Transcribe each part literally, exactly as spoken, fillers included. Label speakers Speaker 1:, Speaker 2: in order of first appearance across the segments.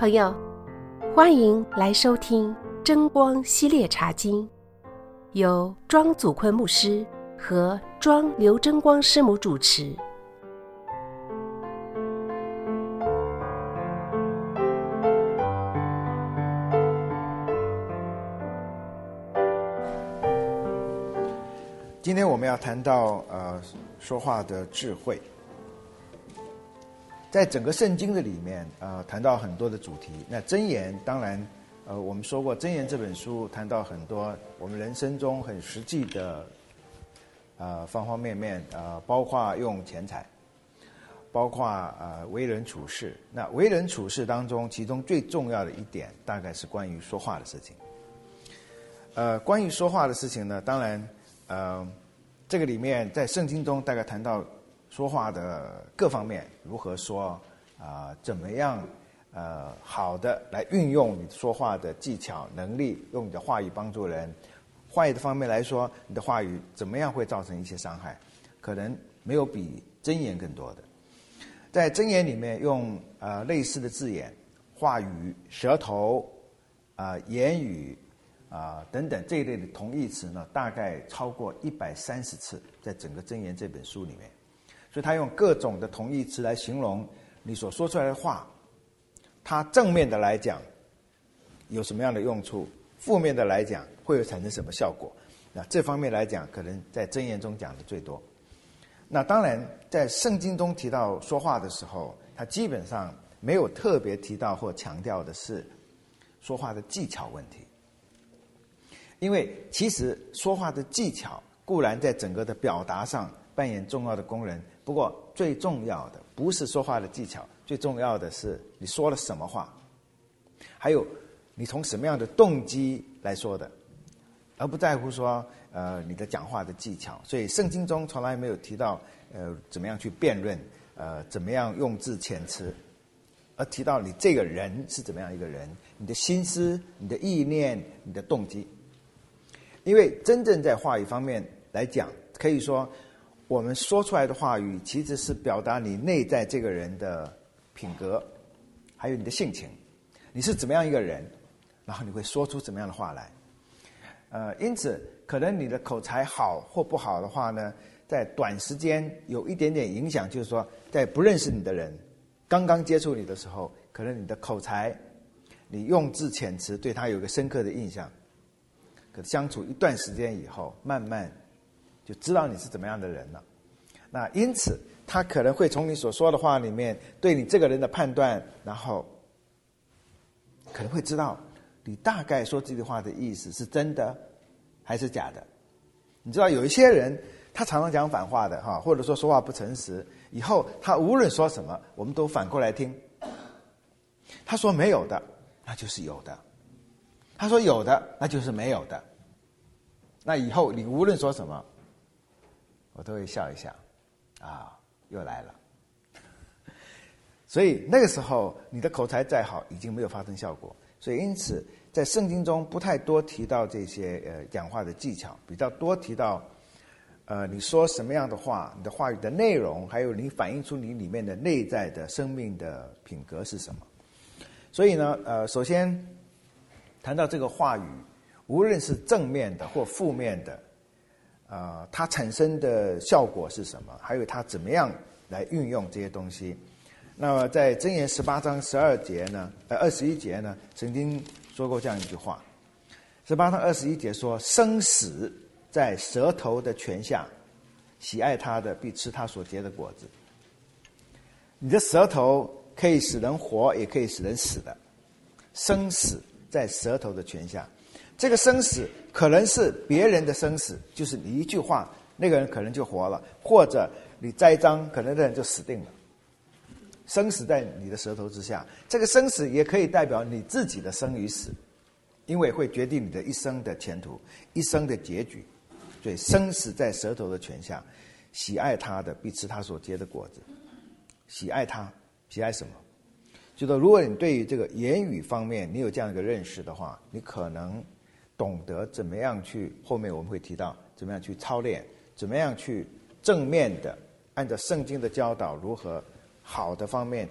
Speaker 1: 朋友，欢迎来收听真光系列茶经，由庄祖坤牧师和庄刘真光师母主持。
Speaker 2: 今天我们要谈到呃说话的智慧。在整个圣经的里面，呃，谈到很多的主题。那箴言，当然，呃，我们说过，箴言这本书谈到很多我们人生中很实际的，呃，方方面面，呃，包括用钱财，包括呃为人处事。那为人处事当中，其中最重要的一点，大概是关于说话的事情。呃，关于说话的事情呢，当然，呃，这个里面在圣经中大概谈到说话的各方面，如何说啊、呃，怎么样呃好的来运用你说话的技巧能力，用你的话语帮助人。换一个方面来说，你的话语怎么样会造成一些伤害，可能没有比箴言更多的。在箴言里面用呃类似的字眼，话语、舌头啊、呃、言语啊、呃、等等这一类的同义词呢，大概超过一百三十次，在整个箴言这本书里面。所以他用各种的同义词来形容你所说出来的话，它正面的来讲有什么样的用处，负面的来讲会有产生什么效果。那这方面来讲，可能在箴言中讲的最多。那当然在圣经中提到说话的时候，他基本上没有特别提到或强调的是说话的技巧问题。因为其实说话的技巧固然在整个的表达上扮演重要的功能，不过最重要的不是说话的技巧，最重要的是你说了什么话，还有你从什么样的动机来说的，而不在乎说呃你的讲话的技巧。所以圣经中从来没有提到呃怎么样去辩论，呃怎么样用字遣词，而提到你这个人是怎么样一个人，你的心思、你的意念、你的动机。因为真正在话语方面来讲，可以说我们说出来的话语其实是表达你内在这个人的品格，还有你的性情，你是怎么样一个人，然后你会说出怎么样的话来。呃，因此可能你的口才好或不好的话呢，在短时间有一点点影响，就是说在不认识你的人刚刚接触你的时候，可能你的口才，你用字遣词对他有一个深刻的印象，可相处一段时间以后，慢慢就知道你是怎么样的人了。那因此他可能会从你所说的话里面对你这个人的判断，然后可能会知道你大概说这句话的意思是真的还是假的。你知道有一些人他常常讲反话的哈，或者说说话不诚实，以后他无论说什么我们都反过来听。他说没有的那就是有的，他说有的那就是没有的。那以后你无论说什么我都会笑一笑，啊，又来了。所以那个时候你的口才再好已经没有发生效果。所以因此在圣经中不太多提到这些呃讲话的技巧，比较多提到呃你说什么样的话，你的话语的内容，还有你反映出你里面的内在的生命的品格是什么。所以呢呃首先谈到这个话语，无论是正面的或负面的，呃，它产生的效果是什么？还有它怎么样来运用这些东西？那么在箴言十八章十二节呢，呃二十一节呢，曾经说过这样一句话。十八章二十一节说：“生死在舌头的泉下，喜爱它的必吃它所结的果子。”你的舌头可以使人活，也可以使人死的。生死在舌头的泉下。这个生死可能是别人的生死，就是你一句话那个人可能就活了，或者你栽赃可能那人就死定了。生死在你的舌头之下，这个生死也可以代表你自己的生与死，因为会决定你的一生的前途，一生的结局。所以生死在舌头的泉下，喜爱他的必吃他所结的果子。喜爱他，喜爱什么？就说如果你对于这个言语方面你有这样一个认识的话，你可能懂得怎么样去，后面我们会提到怎么样去操练，怎么样去正面的按照圣经的教导，如何好的方面在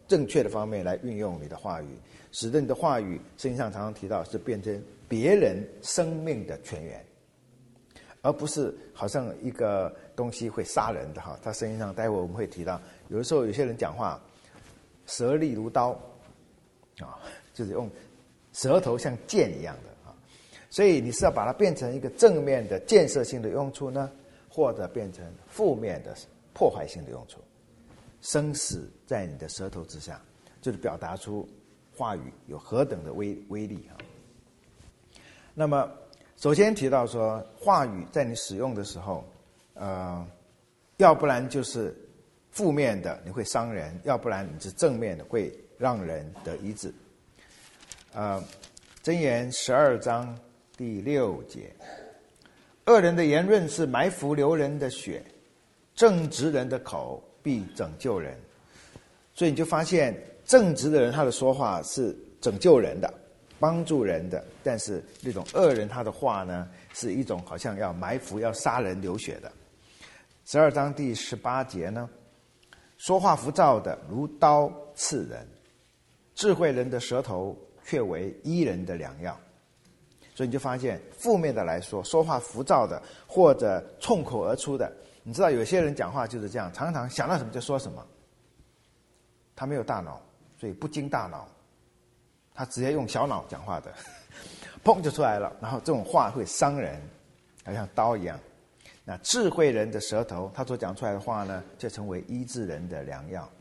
Speaker 2: 正确的方面来运用你的话语，使得你的话语圣经上常常提到是变成别人生命的泉源，而不是好像一个东西会杀人的哈。他圣经上待会我们会提到，有的时候有些人讲话舌利如刀啊，就是用舌头像剑一样的啊。所以你是要把它变成一个正面的建设性的用处呢，或者变成负面的破坏性的用处。生死在你的舌头之下，就是表达出话语有何等的威威力啊。那么首先提到说，话语在你使用的时候，呃，要不然就是负面的，你会伤人；要不然你是正面的，会让人得医治。呃，箴言十二章第六节，恶人的言论是埋伏流人的血，正直人的口必拯救人。所以你就发现正直的人他的说话是拯救人的，帮助人的，但是那种恶人他的话呢，是一种好像要埋伏要杀人流血的。十二章第十八节呢，说话浮躁的如刀刺人，智慧人的舌头却为医人的良药。所以你就发现负面的来说，说话浮躁的或者冲口而出的，你知道有些人讲话就是这样，常常想到什么就说什么，他没有大脑，所以不经大脑，他直接用小脑讲话的，砰就出来了。然后这种话会伤人，好像刀一样。那智慧人的舌头，他所讲出来的话呢，就成为医治人的良药。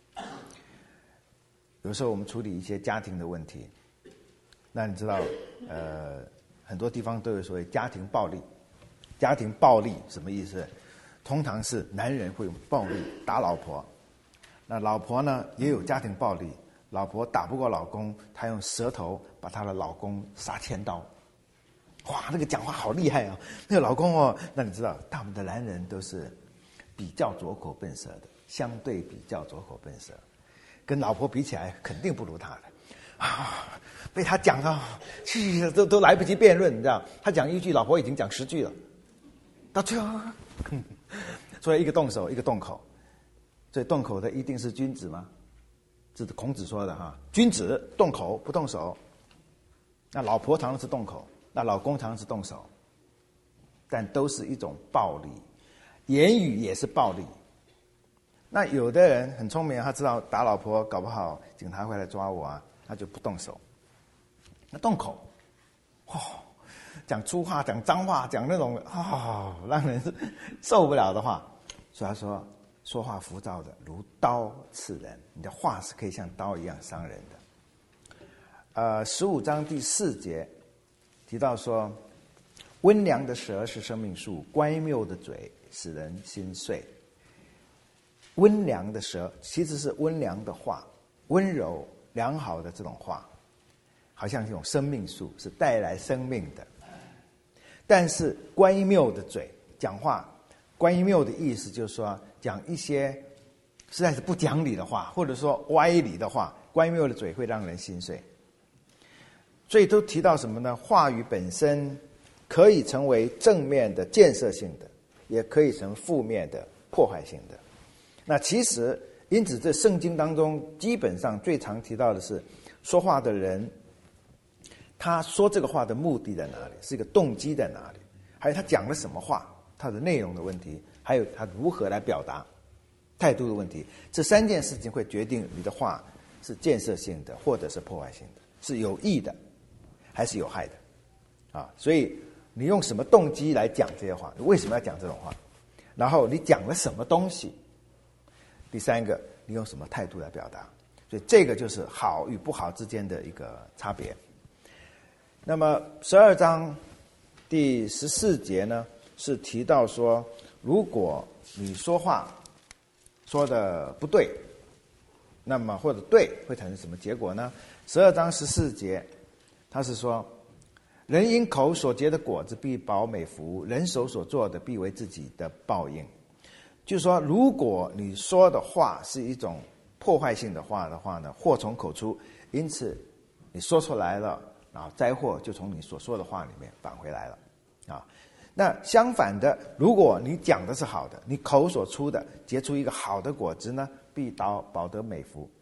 Speaker 2: 有时候我们处理一些家庭的问题，那你知道，呃，很多地方都有所谓家庭暴力。家庭暴力什么意思？通常是男人会用暴力打老婆，那老婆呢也有家庭暴力，老婆打不过老公，她用舌头把她的老公杀千刀。哇，那个讲话好厉害啊！那个老公哦，那你知道，大部分的男人都是比较拙口笨舌的，相对比较拙口笨舌，跟老婆比起来，肯定不如他的啊！被他讲到，去都都来不及辩论，你知道，他讲一句，老婆已经讲十句了，到最后，所以一个动手，一个动口，所以动口的一定是君子吗？这是孔子说的哈，君子动口不动手。那老婆常常是动口，那老公常常是动手，但都是一种暴力，言语也是暴力。那有的人很聪明，他知道打老婆搞不好警察会来抓我啊，他就不动手。那动口，哦，讲粗话，讲脏话，讲那种哦让人受不了的话，所以他说说话浮躁的如刀刺人，你的话是可以像刀一样伤人的。呃，十五章第四节提到说，温良的舌是生命树，乖谬的嘴使人心碎。温良的舌其实是温良的话，温柔良好的这种话，好像这种生命树，是带来生命的。但是乖谬的嘴讲话，乖谬的意思就是说讲一些实在是不讲理的话，或者说歪理的话，乖谬的嘴会让人心碎。所以都提到什么呢？话语本身可以成为正面的建设性的，也可以成负面的破坏性的。那其实因此这圣经当中基本上最常提到的是，说话的人他说这个话的目的在哪里，是一个动机在哪里，还有他讲了什么话，他的内容的问题，还有他如何来表达，态度的问题。这三件事情会决定你的话是建设性的或者是破坏性的，是有益的还是有害的啊？所以你用什么动机来讲这些话，为什么要讲这种话，然后你讲了什么东西，第三个你用什么态度来表达，所以这个就是好与不好之间的一个差别。那么十二章第十四节呢，是提到说，如果你说话说的不对，那么或者对会产生什么结果呢？十二章十四节他是说，人因口所结的果子必饱美福，人手所做的必为自己的报应。就是说，如果你说的话是一种破坏性的话的话呢，祸从口出，因此你说出来了，然后灾祸就从你所说的话里面返回来了啊。那相反的，如果你讲的是好的，你口所出的结出一个好的果子呢，必饱饱得美福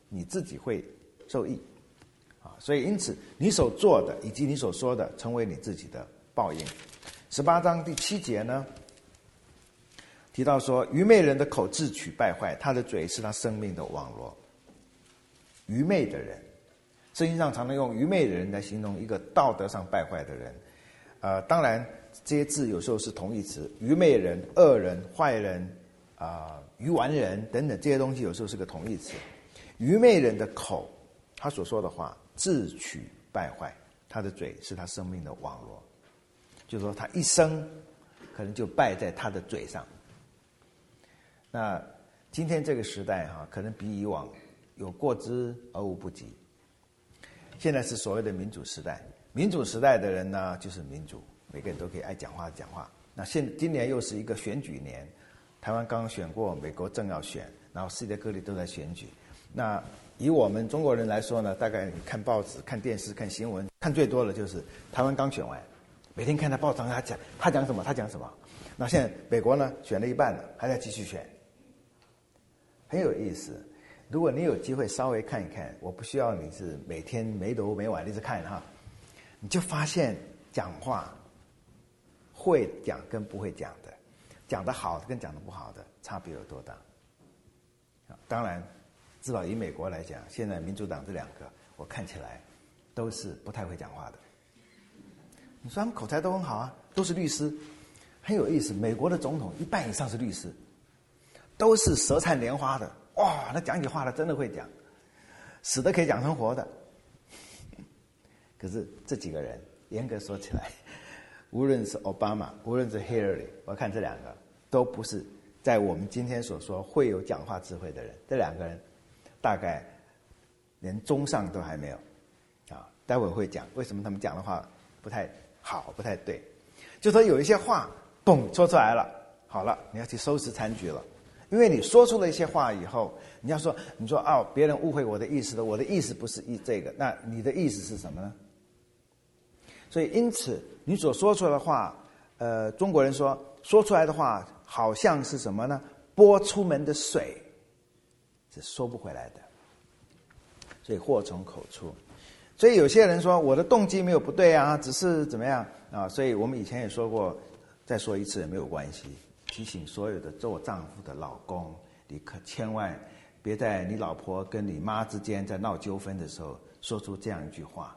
Speaker 2: 你自己会受益啊。所以因此你所做的以及你所说的成为你自己的报应。十八章第七节呢提到说，愚昧人的口自取败坏，他的嘴是他生命的网罗。愚昧的人，圣经上常常用愚昧的人来形容一个道德上败坏的人。呃，当然这些字有时候是同义词，愚昧人、恶人、坏人啊、呃、愚顽人等等，这些东西有时候是个同义词。愚昧人的口，他所说的话自取败坏，他的嘴是他生命的网罗，就是说他一生可能就败在他的嘴上。那今天这个时代哈、啊，可能比以往有过之而无不及。现在是所谓的民主时代，民主时代的人呢，就是民主，每个人都可以爱讲话讲话。那现今年又是一个选举年，台湾刚刚选过，美国正要选，然后世界各地都在选举。那以我们中国人来说呢，大概你看报纸、看电视、看新闻，看最多的就是台湾刚选完，每天看他报章，他讲他讲什么，他讲什么。那现在美国呢，选了一半了，还在继续选。很有意思，如果你有机会稍微看一看，我不需要你是每天没头没晚一直看哈，你就发现讲话会讲跟不会讲的，讲得好的跟讲得不好的差别有多大？当然，至少以美国来讲，现在民主党这两个，我看起来都是不太会讲话的。你说他们口才都很好啊，都是律师，很有意思。美国的总统一半以上是律师。都是舌灿莲花的，哇，那讲起话来真的会讲，死的可以讲成活的。可是这几个人，严格说起来，无论是奥巴马，无论是 Hillary， 我看这两个都不是在我们今天所说会有讲话智慧的人。这两个人大概连中上都还没有啊。待会会讲为什么他们讲的话不太好，不太对。就说有一些话，嘣说出来了，好了，你要去收拾残局了。因为你说出了一些话以后，你要说，你说哦，别人误会我的意思了，我的意思不是意这个，那你的意思是什么呢？所以因此，你所说出来的话，呃，中国人说说出来的话好像是什么呢？拨出门的水，是收不回来的。所以祸从口出。所以有些人说我的动机没有不对啊，只是怎么样啊？所以我们以前也说过，再说一次也没有关系。提醒所有的做丈夫的老公，你可千万别在你老婆跟你妈之间在闹纠纷的时候说出这样一句话。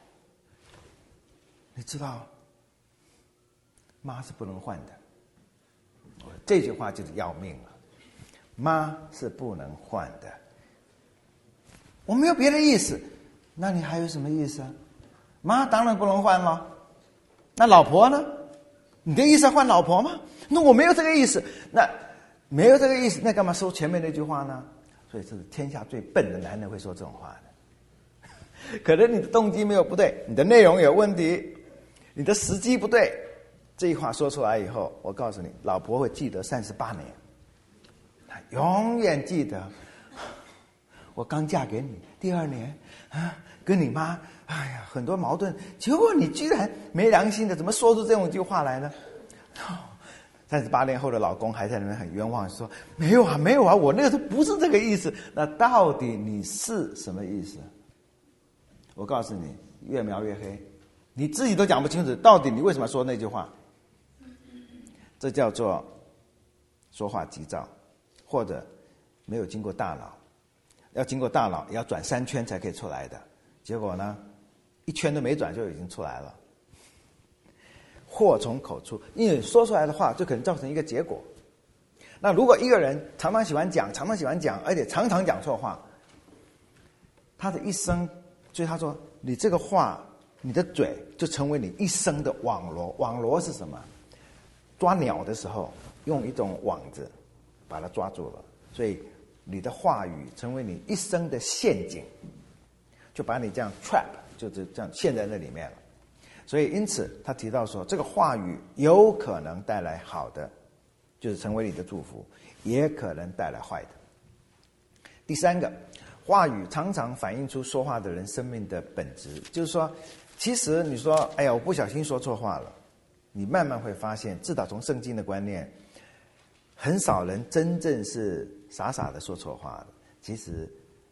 Speaker 2: 你知道，妈是不能换的。这句话就是要命了，妈是不能换的。我没有别的意思，那你还有什么意思啊？妈当然不能换了，那老婆呢？你的意思要换老婆吗？那我没有这个意思，那没有这个意思，那干嘛说前面那句话呢？所以这是天下最笨的男人会说这种话的。可能你的动机没有不对，你的内容有问题，你的时机不对，这句话说出来以后，我告诉你，老婆会记得三十八年，她永远记得。我刚嫁给你第二年啊，跟你妈哎呀很多矛盾，结果你居然没良心的怎么说出这种句话来呢？三十八年后的老公还在那边很冤枉，说没有啊没有啊，我那个时候不是这个意思。那到底你是什么意思？我告诉你，越描越黑，你自己都讲不清楚，到底你为什么说那句话？这叫做说话急躁，或者没有经过大脑。要经过大脑，也要转三圈才可以出来的。结果呢，一圈都没转就已经出来了。祸从口出，因为说出来的话就可能造成一个结果。那如果一个人常常喜欢讲，常常喜欢讲，而且常常讲错话，他的一生，所以他说，你这个话，你的嘴就成为你一生的网罗。网罗是什么？抓鸟的时候用一种网子把它抓住了，所以你的话语成为你一生的陷阱，就把你这样 trap， 就是这样陷在那里面了。所以因此他提到说，这个话语有可能带来好的，就是成为你的祝福，也可能带来坏的。第三个，话语常常反映出说话的人生命的本质，就是说其实你说哎呀我不小心说错话了，你慢慢会发现，至少从圣经的观念，很少人真正是傻傻的说错话的。其实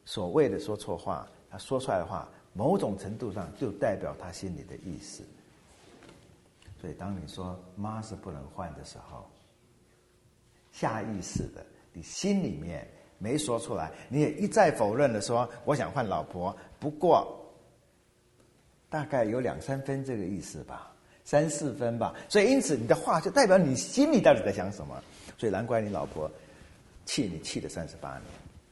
Speaker 2: 所谓的说错话，他说出来的话，某种程度上就代表他心里的意思。所以当你说妈是不能换的时候，下意识的你心里面没说出来，你也一再否认的说我想换老婆，不过大概有两三分这个意思吧，三四分吧。所以因此你的话就代表你心里到底在想什么。所以难怪你老婆气你气了三十八年。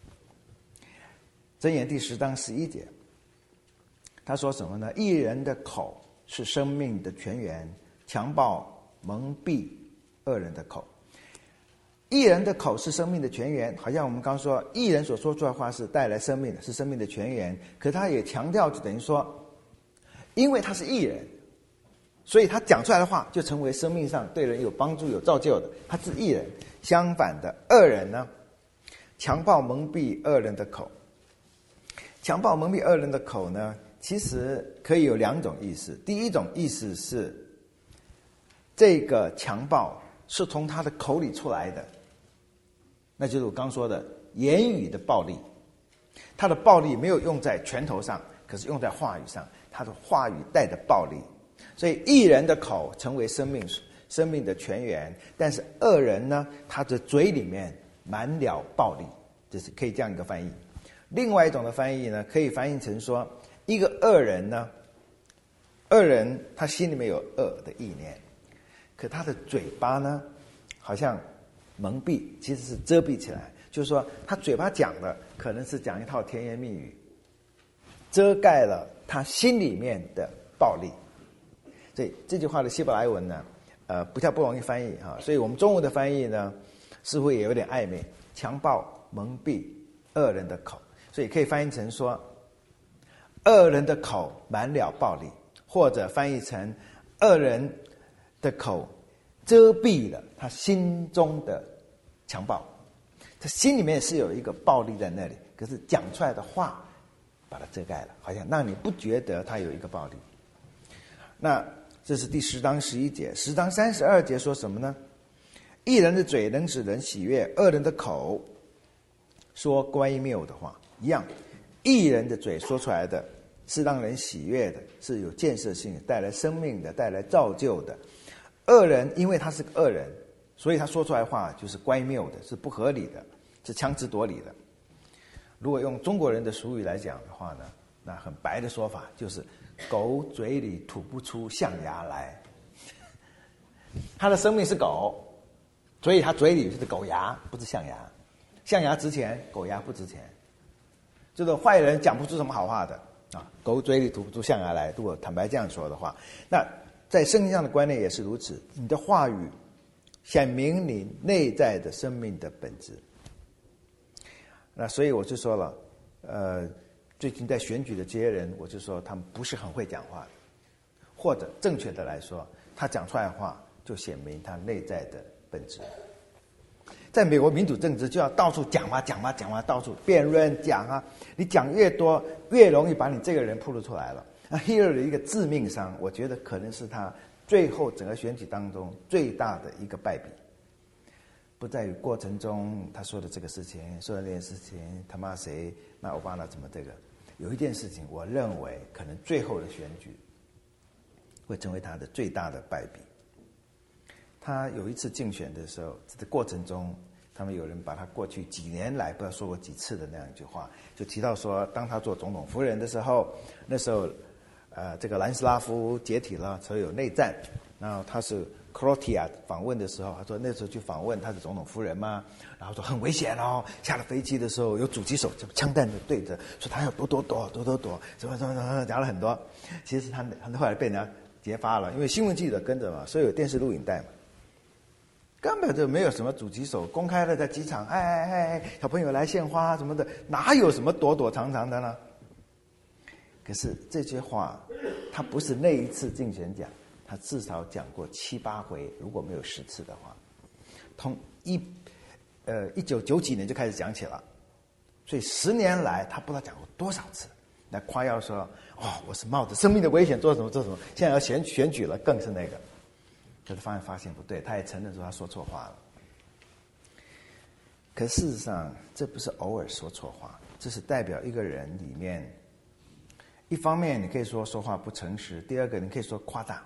Speaker 2: 箴言第十章十一节，他说什么呢？义人的口是生命的泉源，强暴蒙蔽恶人的口。义人的口是生命的泉源，好像我们刚说义人所说出来的话是带来生命的，是生命的泉源。可他也强调，就等于说因为他是义人，所以他讲出来的话就成为生命上对人有帮助有造就的，他是义人。相反的，恶人呢，强暴蒙蔽恶人的口。强暴蒙蔽恶人的口呢，其实可以有两种意思。第一种意思是这个强暴是从他的口里出来的，那就是我刚说的言语的暴力。他的暴力没有用在拳头上，可是用在话语上，他的话语带着暴力。所以义人的口成为生命生命的泉源，但是恶人呢，他的嘴里面满了暴力，这是可以这样一个翻译。另外一种的翻译呢，可以翻译成说，一个恶人呢，恶人他心里面有恶的意念，可他的嘴巴呢，好像蒙蔽，其实是遮蔽起来。就是说，他嘴巴讲的可能是讲一套甜言蜜语，遮盖了他心里面的暴力。所以这句话的希伯来文呢，呃，不太不容易翻译哈。所以我们中文的翻译呢，似乎也有点暧昧，强暴蒙蔽恶人的口。所以可以翻译成说，恶人的口满了暴力，或者翻译成恶人的口遮蔽了他心中的强暴。他心里面是有一个暴力在那里，可是讲出来的话把它遮盖了，好像让你不觉得他有一个暴力。那这是第十章十一节。十章三十二节说什么呢？义人的嘴能使人喜悦，恶人的口说乖谬的话。一样，义人的嘴说出来的是让人喜悦的，是有建设性的，带来生命的，带来造就的。恶人因为他是个恶人，所以他说出来的话就是乖谬的，是不合理的，是强词夺理的。如果用中国人的俗语来讲的话呢，那很白的说法就是狗嘴里吐不出象牙来。他的生命是狗，所以他嘴里是狗牙，不是象牙。象牙值钱，狗牙不值钱。这个坏人讲不出什么好话的啊，狗嘴里吐不出象牙来。如果坦白这样说的话，那在圣经上的观念也是如此。你的话语显明你内在的生命的本质。那所以我就说了，呃，最近在选举的这些人，我就说他们不是很会讲话的，或者正确的来说，他讲出来的话就显明他内在的本质。在美国民主政治就要到处讲嘛讲嘛讲嘛，到处辩论讲啊，你讲越多，越容易把你这个人暴露出来了。那 Hillary 的一个致命伤，我觉得可能是他最后整个选举当中最大的一个败笔，不在于过程中他说的这个事情，说的那件事情，他骂谁，骂奥巴马怎么这个。有一件事情，我认为可能最后的选举会成为他的最大的败笔。他有一次竞选的时候，这个过程中，他们有人把他过去几年来不知道说过几次的那样一句话，就提到说，当他做总统夫人的时候，那时候，呃，这个南斯拉夫解体了，所以有内战。然后他是 Croatia 访问的时候，他说那时候去访问他是总统夫人嘛，然后说很危险哦，下了飞机的时候有狙击手枪弹就对着，说他要躲躲躲躲躲躲，什么什么什么讲了很多。其实他他后来被人家揭发了，因为新闻记者跟着嘛，所以有电视录影带嘛。根本就没有什么狙击手公开的在机场，哎哎哎，小朋友来献花什么的，哪有什么躲躲藏藏的呢？可是这些话，他不是那一次竞选讲，他至少讲过七八回，如果没有十次的话，从一呃一九九几年就开始讲起了，所以十年来他不知道讲过多少次，来夸耀说，哦，我是冒着生命的危险做什么做什么，现在要选选举了，更是那个。可是发现发现不对，他也承认说他说错话了。可事实上，这不是偶尔说错话， 这是代表一个人里面，一方面你可以说说话不诚实，第二个你可以说夸大。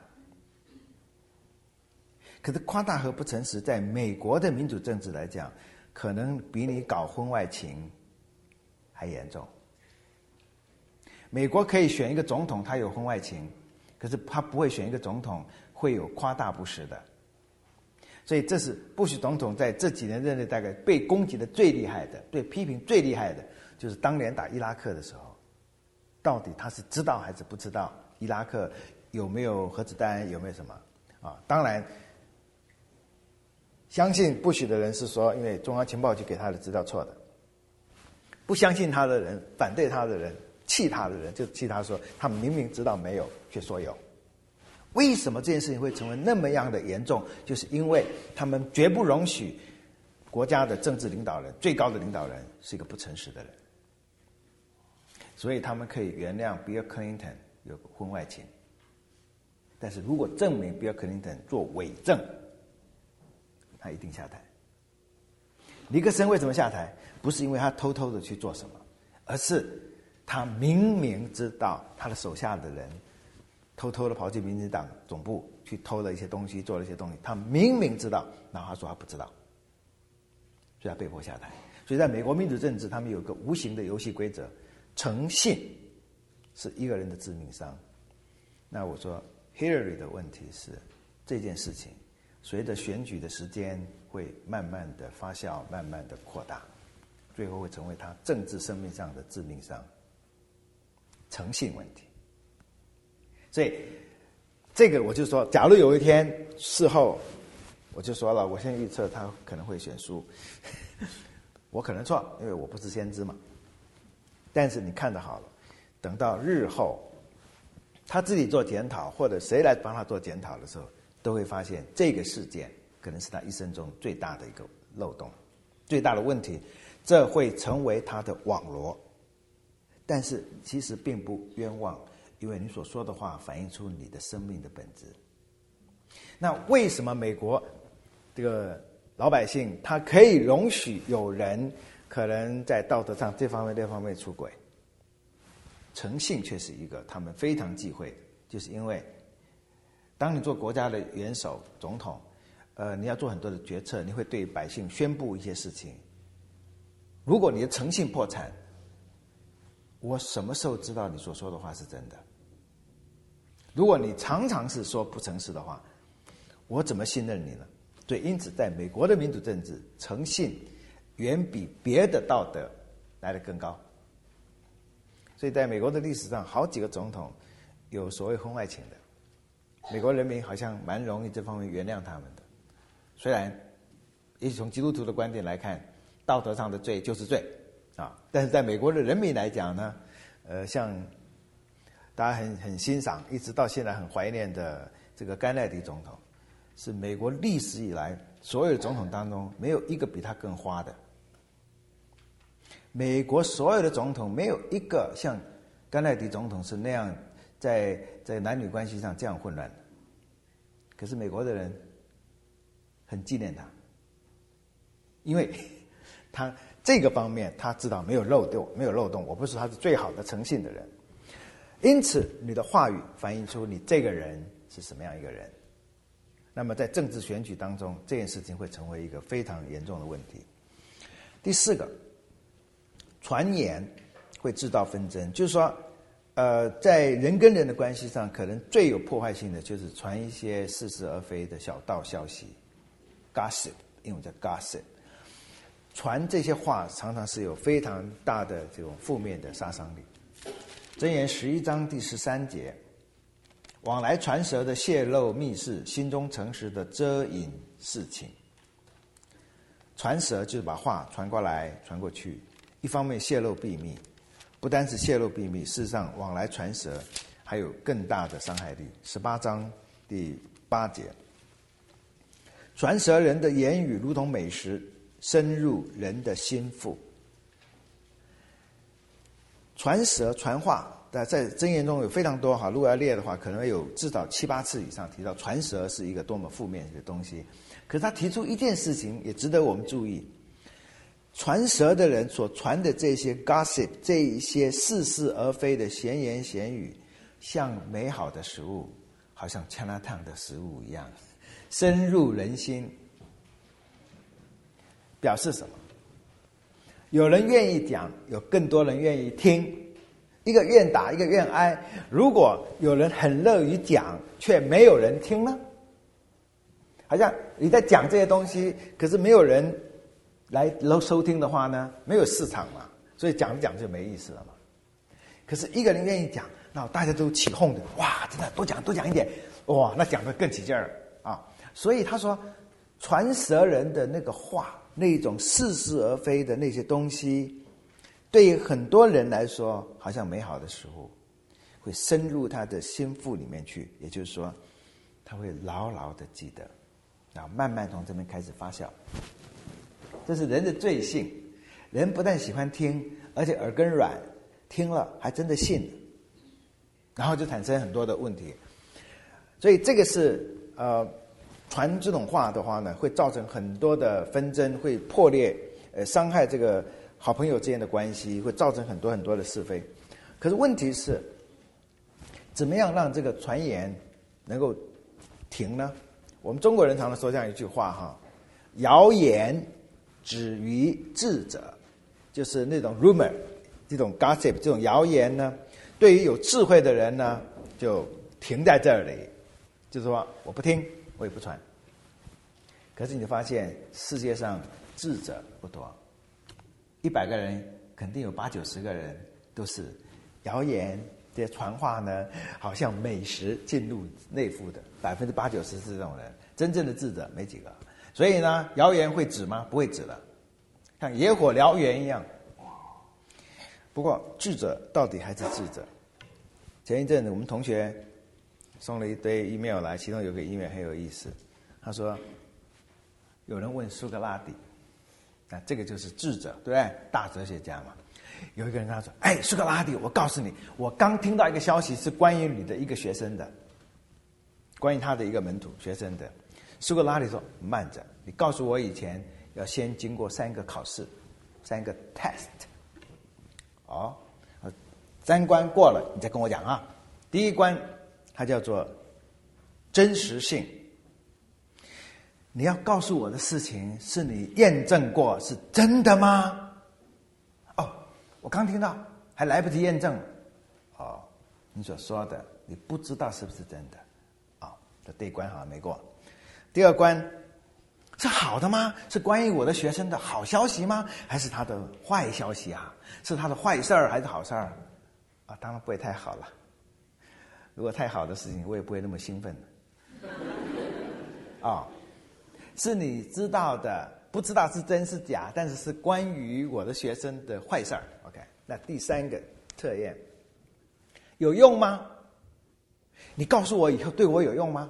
Speaker 2: 可是夸大和不诚实，在美国的民主政治来讲，可能比你搞婚外情还严重。美国可以选一个总统，他有婚外情，可是他不会选一个总统会有夸大不实的。所以这是布希总统在这几年任内大概被攻击的最厉害的，被批评最厉害的，就是当年打伊拉克的时候，到底他是知道还是不知道伊拉克有没有核子弹，有没有什么啊？当然相信布希的人是说，因为中央情报局给他的资料错的；不相信他的人、反对他的人、气他的人，就气他说他们明明知道没有，却说有。为什么这件事情会成为那么样的严重？就是因为他们绝不容许国家的政治领导人、最高的领导人是一个不诚实的人，所以他们可以原谅 Bill Clinton 有婚外情，但是如果证明 Bill Clinton 做伪证，他一定下台。尼克森为什么下台？不是因为他偷偷的去做什么，而是他明明知道他的手下的人偷偷的跑去民进党总部去偷了一些东西，做了一些东西，他明明知道，然后他说他不知道，所以他被迫下台。所以在美国民主政治，他们有个无形的游戏规则，诚信是一个人的致命伤。那我说 Hillary 的问题是，这件事情随着选举的时间会慢慢的发酵，慢慢的扩大，最后会成为他政治生命上的致命伤，诚信问题。所以这个我就说，假如有一天事后我就说了，我现在预测他可能会选输，我可能错，因为我不是先知嘛。但是你看得好了，等到日后他自己做检讨，或者谁来帮他做检讨的时候，都会发现这个事件可能是他一生中最大的一个漏洞，最大的问题，这会成为他的网罗。但是其实并不冤枉，因为你所说的话反映出你的生命的本质。那为什么美国这个老百姓他可以容许有人可能在道德上这方面那方面出轨？诚信却是一个他们非常忌讳的，就是因为当你做国家的元首、总统，呃，你要做很多的决策，你会对百姓宣布一些事情。如果你的诚信破产，我什么时候知道你所说的话是真的？如果你常常是说不诚实的话，我怎么信任你呢？所以因此在美国的民主政治，诚信远比别的道德来得更高。所以在美国的历史上，好几个总统有所谓婚外情的，美国人民好像蛮容易这方面原谅他们的。虽然也许从基督徒的观点来看，道德上的罪就是罪啊，但是在美国的人民来讲呢，呃，像大家很很欣赏，一直到现在很怀念的这个甘乃迪总统，是美国历史以来所有的总统当中没有一个比他更花的。美国所有的总统没有一个像甘乃迪总统是那样在在男女关系上这样混乱的。可是美国的人很纪念他，因为他这个方面他知道没有漏洞，没有漏洞。我不是说他是最好的诚信的人，因此你的话语反映出你这个人是什么样一个人。那么在政治选举当中，这件事情会成为一个非常严重的问题。第四个，传言会制造纷争，就是说呃，在人跟人的关系上，可能最有破坏性的就是传一些似是而非的小道消息 ，gossip， 英文叫 gossip。传这些话常常是有非常大的这种负面的杀伤力。箴言十一章第十三节，往来传舌的泄露密事，心中诚实的遮隐事情。传舌就是把话传过来传过去，一方面泄露秘密，不单是泄露秘密，事实上往来传舌还有更大的伤害力。十八章第八节，传舌人的言语如同美食，深入人的心腹。传舌传话在箴言中有非常多哈，如果要列的话，可能有至少七八次以上提到传舌是一个多么负面的东西。可是他提出一件事情也值得我们注意， 传舌的人所传的这些 gossip， 这一些似是而非的闲言闲语，像美好的食物，好像香辣烫的食物一样，深入人心。表示什么？有人愿意讲，有更多人愿意听。一个愿打，一个愿挨。如果有人很乐于讲，却没有人听呢？好像你在讲这些东西，可是没有人来收听的话呢，没有市场嘛，所以讲着讲就没意思了嘛。可是一个人愿意讲，那大家都起哄的，哇，真的多讲多讲一点，哇，那讲得更起劲儿啊。所以他说，传舌人的那个话，那种似是而非的那些东西，对于很多人来说，好像美好的食物，会深入他的心腹里面去。也就是说，他会牢牢的记得，然后慢慢从这边开始发酵。这是人的罪性，人不但喜欢听，而且耳根软，听了还真的信了，然后就产生很多的问题。所以这个是呃，传这种话的话呢，会造成很多的纷争，会破裂，呃，伤害这个好朋友之间的关系，会造成很多很多的是非。可是问题是，怎么样让这个传言能够停呢？我们中国人常常说这样一句话哈，谣言止于智者，就是那种 rumor， 这种 gossip， 这种谣言呢，对于有智慧的人呢，就停在这里，就是说我不听，我也不传。可是你发现世界上智者不多，一百个人肯定有八九十个人都是谣言，这些传话呢，好像美食进入内腹的，百分之八九十是这种人，真正的智者没几个。所以呢，谣言会止吗？不会止的，像野火燎原一样。不过智者到底还是智者。前一阵子我们同学送了一堆 email 来，其中有个 email 很有意思，他说有人问苏格拉底，那这个就是智者，对不对？大哲学家嘛。有一个人跟他说，哎，苏格拉底，我告诉你，我刚听到一个消息，是关于你的一个学生的，关于他的一个门徒学生的。苏格拉底说，慢着，你告诉我以前要先经过三个考试，三个 test。 哦，三关过了你再跟我讲啊。第一关它叫做真实性，你要告诉我的事情是你验证过是真的吗？哦，我刚听到还来不及验证。哦，你所说的你不知道是不是真的。哦，这第一关好像没过。第二关是好的吗？是关于我的学生的好消息吗？还是他的坏消息啊？是他的坏事儿还是好事儿？啊，当然不会太好了。如果太好的事情，我也不会那么兴奋。啊、哦，是你知道的，不知道是真是假，但是是关于我的学生的坏事儿。OK， 那第三个测验有用吗？你告诉我以后对我有用吗？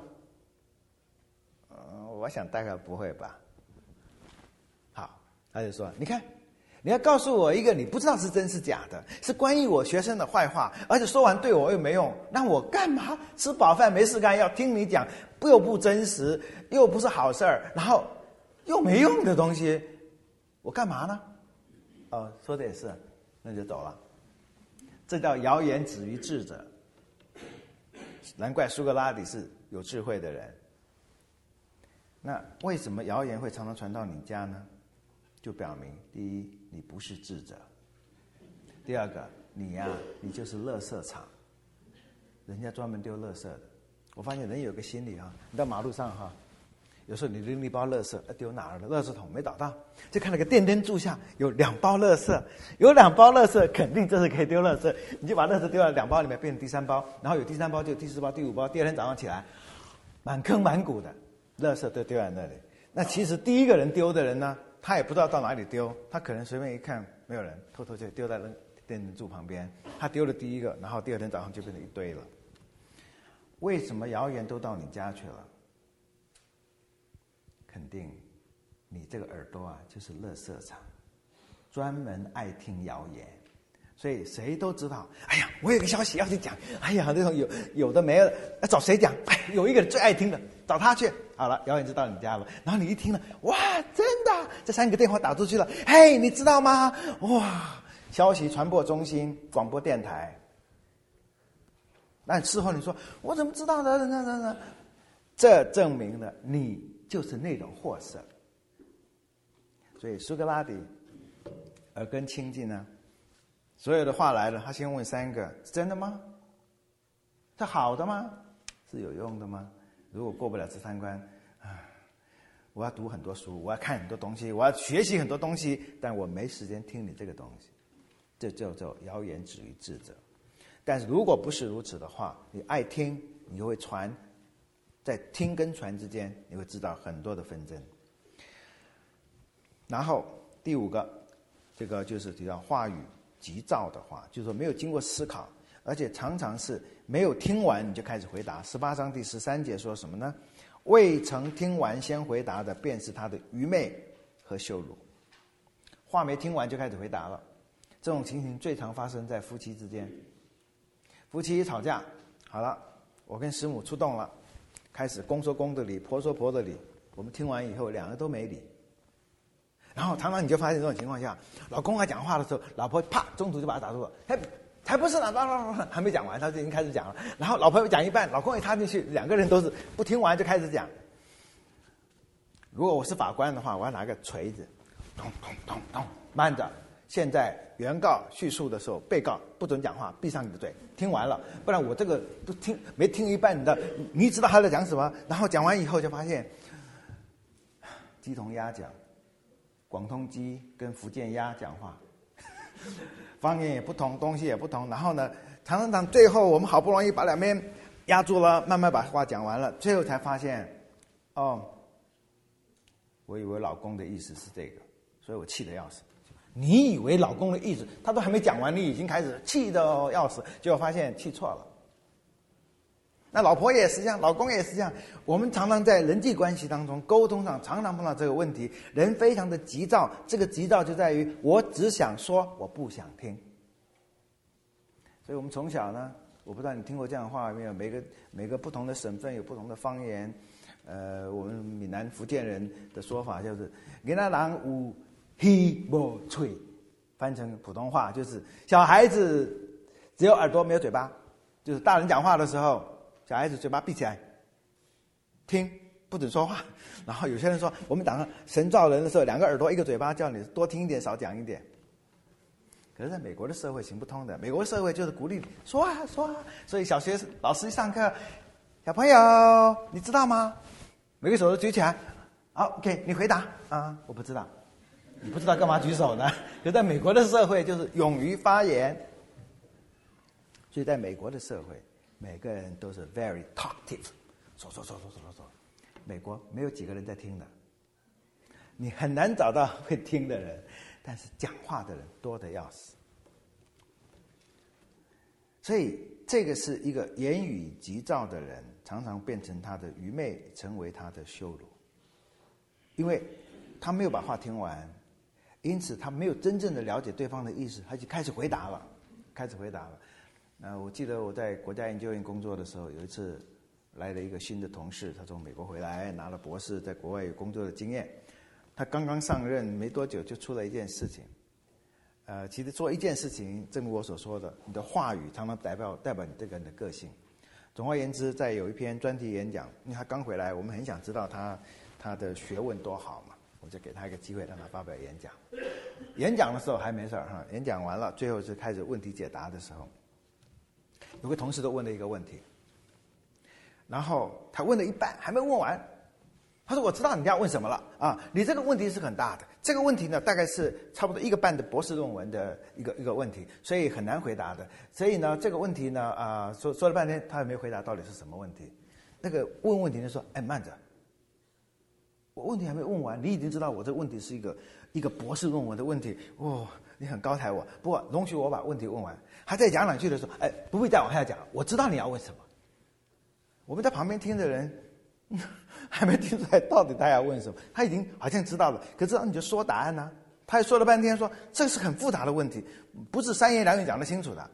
Speaker 2: 我想大概不会吧。好，他就说，你看，你要告诉我一个你不知道是真是假的，是关于我学生的坏话，而且说完对我又没用，那我干嘛吃饱饭没事干要听你讲，又不真实，又不是好事儿，然后又没用的东西，我干嘛呢？哦，说的也是，那就走了。这叫谣言止于智者。难怪苏格拉底是有智慧的人。那为什么谣言会常常传到你家呢？就表明，第一，你不是智者；第二个，你呀、啊，你就是垃圾场，人家专门丢垃圾的。我发现人有个心理哈，你到马路上哈，有时候你拎了一包垃圾，丢哪儿了？垃圾桶没找到，就看那个电灯柱下有两包垃圾，有两包垃圾，肯定这是可以丢垃圾，你就把垃圾丢到两包里面，变成第三包，然后有第三包就有第四包、第五包，第二天早上起来，满坑满谷的。垃圾都丢在那里，那其实第一个人丢的人呢，他也不知道到哪里丢，他可能随便一看没有人，偷偷就丢在电灯柱旁边，他丢了第一个，然后第二天早上就变成一堆了。为什么谣言都到你家去了？肯定你这个耳朵啊，就是垃圾场，专门爱听谣言， 所以谁都知道，哎呀，我有个消息要去讲，哎呀，那种有有的没的，要找谁讲？哎，有一个人最爱听的，找他去。好了，谣言就到你家了。然后你一听了，哇，真的，这三个电话打出去了。嘿，你知道吗？哇，消息传播中心广播电台。那事后你说我怎么知道的？这证明了你就是那种货色。所以苏格拉底耳根清净呢，所有的话来了，他先问三个：是真的吗？是好的吗？是有用的吗？如果过不了这三关，啊，我要读很多书，我要看很多东西，我要学习很多东西，但我没时间听你这个东西，这叫做谣言止于智者。但是如果不是如此的话，你爱听，你就会传，在听跟传之间，你会知道很多的纷争。然后第五个，这个就是提到话语急躁的话，就是说没有经过思考，而且常常是没有听完你就开始回答。十八章第十三节说什么呢？未曾听完先回答的，便是他的愚昧和羞辱。话没听完就开始回答了，这种情形最常发生在夫妻之间。夫妻一吵架，好了，我跟师母出动了，开始公说公的理，婆说婆的理。我们听完以后，两个都没理。然后常常你就发现这种情况下，老公在讲话的时候，老婆啪中途就把他打住了，还才不是呢，还没讲完，他就已经开始讲了。然后老婆讲一半，老公也插进去，两个人都是不听完就开始讲。如果我是法官的话，我要拿个锤子，咚咚咚咚，慢着。现在原告叙述的时候，被告不准讲话，闭上你的嘴，听完了，不然我这个都听没听一半，你的你知道他在讲什么？然后讲完以后就发现，鸡同鸭讲，广东鸡跟福建鸭讲话，方言也不同，东西也不同。然后呢，常常最后我们好不容易把两边压住了，慢慢把话讲完了，最后才发现，哦，我以为老公的意思是这个，所以我气得要死。你以为老公的意思，他都还没讲完，你已经开始气得要死，结果发现气错了。那老婆也是这样，老公也是这样。我们常常在人际关系当中沟通上，常常碰到这个问题，人非常的急躁。这个急躁就在于我只想说，我不想听。所以我们从小呢，我不知道你听过这样的话没有？每个每个不同的省份有不同的方言。呃，我们闽南福建人的说法就是“囡仔人有耳无嘴”，翻成普通话就是小孩子只有耳朵没有嘴巴，就是大人讲话的时候，小孩子嘴巴闭起来听，不准说话。然后有些人说，我们讲神造人的时候，两个耳朵一个嘴巴，叫你多听一点少讲一点。可是在美国的社会行不通的，美国社会就是鼓励说啊说啊。所以小学老师一上课，小朋友你知道吗？每个手都举起来，好 OK 你回答啊，我不知道。你不知道干嘛举手呢？可在美国的社会就是勇于发言，所以在美国的社会，每个人都是 very talkative， 说说说说说说说。美国没有几个人在听的，你很难找到会听的人，但是讲话的人多得要死。所以这个是一个言语急躁的人，常常变成他的愚昧，成为他的羞辱，因为他没有把话听完。因此他没有真正的了解对方的意思，他就开始回答了开始回答了那我记得我在国家研究院工作的时候，有一次来了一个新的同事，他从美国回来，拿了博士，在国外有工作的经验。他刚刚上任没多久就出了一件事情。呃，其实做一件事情，正如我所说的，你的话语常常代表代表你这个人的个性。总而言之，在有一篇专题演讲，因为他刚回来，我们很想知道他他的学问多好嘛，我就给他一个机会让他发表演讲。演讲的时候还没事儿哈，演讲完了，最后是开始问题解答的时候，有个同事都问了一个问题，然后他问了一半还没问完，他说我知道你要问什么了啊，你这个问题是很大的，这个问题呢大概是差不多一个半的博士论文的一个一个问题，所以很难回答的。所以呢这个问题呢啊、呃、说说了半天他也没回答到底是什么问题。那个问问题的说，哎慢着，我问题还没问完，你已经知道我这个问题是一个一个博士论文的问题，哦，你很高抬我，不过容许我把问题问完。他再讲两句的时候，哎，不必再往下讲，我知道你要问什么。我们在旁边听的人还没听出来到底他要问什么，他已经好像知道了，可是你就说答案呢、啊， 他也说了半天说这是很复杂的问题，不是三言两语讲得清楚的。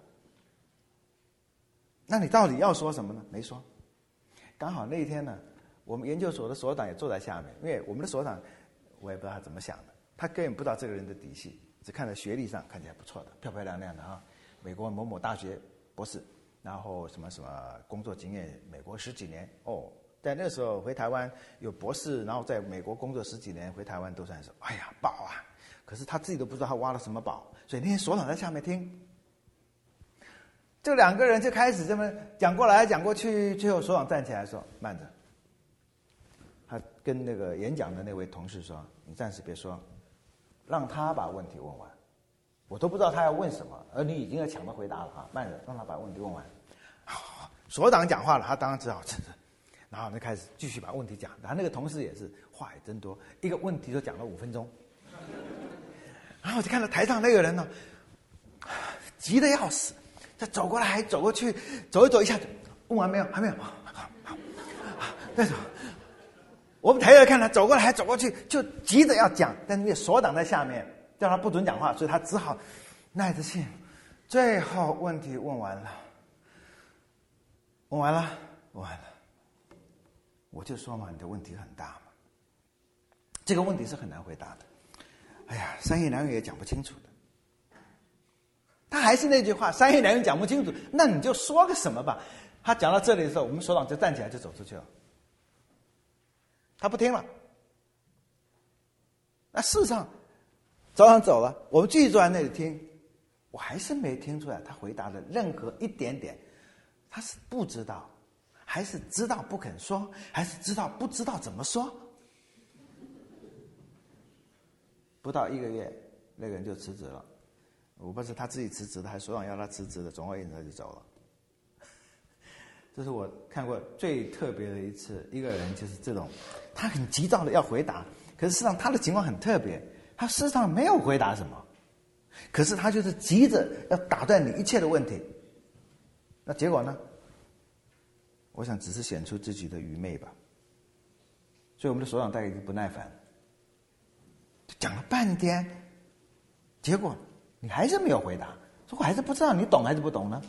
Speaker 2: 那你到底要说什么呢？没说。刚好那一天呢，我们研究所的所长也坐在下面，因为我们的所长我也不知道他怎么想的，他根本不知道这个人的底细，只看在学历上看起来不错的，漂漂亮亮的啊，美国某某大学博士，然后什么什么工作经验，美国十几年哦，在那时候回台湾有博士，然后在美国工作十几年，回台湾都算是哎呀宝啊。可是他自己都不知道他挖了什么宝，所以那天所长在下面听，这两个人就开始这么讲过来讲过去，最后所长站起来说：“慢着。”他跟那个演讲的那位同事说：“你暂时别说，让他把问题问完。我都不知道他要问什么，而你已经要抢着回答了哈，慢着，让他把问题问完。”好，所长讲话了，他当然只好吃吃，然后就开始继续把问题讲。然后那个同事也是话也真多，一个问题就讲了五分钟。然后我就看到台上那个人呢，急得要死，他走过来走过去，走一走一下子，问完没有？还没有。好，好，好，那种。我们抬头看他走过来走过去，就急着要讲，但是那所长在下面叫他不准讲话，所以他只好耐着性。最后问题问完了，问完了，问完了。我就说嘛，你的问题很大嘛，这个问题是很难回答的。哎呀，三言两语也讲不清楚的。他还是那句话，三言两语讲不清楚，那你就说个什么吧。他讲到这里的时候，我们所长就站起来就走出去了。他不听了。那事实上，所长走了，我们继续坐在那里听，我还是没听出来他回答的任何一点点。他是不知道，还是知道不肯说，还是知道不知道怎么说？不到一个月，那个人就辞职了。我不知道他自己辞职的，还是所长要他辞职的，总而言之他就走了。这是我看过最特别的一次，一个人就是这种，他很急躁的要回答，可是事实上他的情况很特别，他事实上没有回答什么，可是他就是急着要打断你一切的问题。那结果呢？我想只是显出自己的愚昧吧。所以我们的所长大概已经不耐烦了，讲了半天，结果你还是没有回答，说我还是不知道你懂还是不懂呢？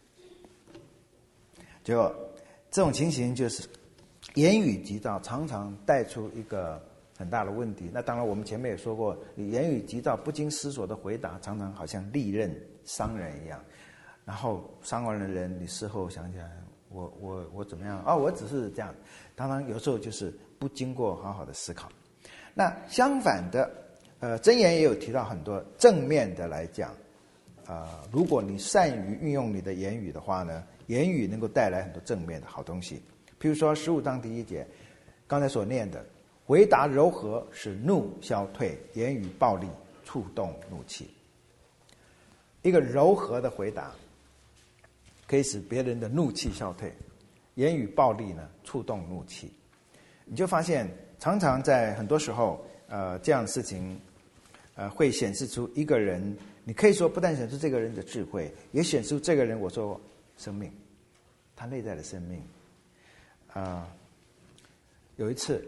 Speaker 2: 结果这种情形就是言语急躁，常常带出一个很大的问题。那当然我们前面也说过，你言语急躁不经思索的回答，常常好像利刃伤人一样，然后伤完了人，你事后想起来，我我我怎么样啊？我只是这样，常常有时候就是不经过好好的思考。那相反的，呃，箴言也有提到很多正面的来讲，啊、呃，如果你善于运用你的言语的话呢，言语能够带来很多正面的好东西。譬如说十五章第一节，刚才所念的，回答柔和使怒消退，言语暴力触动怒气。一个柔和的回答可以使别人的怒气消退，言语暴力呢触动怒气。你就发现常常在很多时候，呃，这样的事情，呃，会显示出一个人，你可以说不但显示这个人的智慧，也显示出这个人，我说生命，他内在的生命。啊、呃，有一次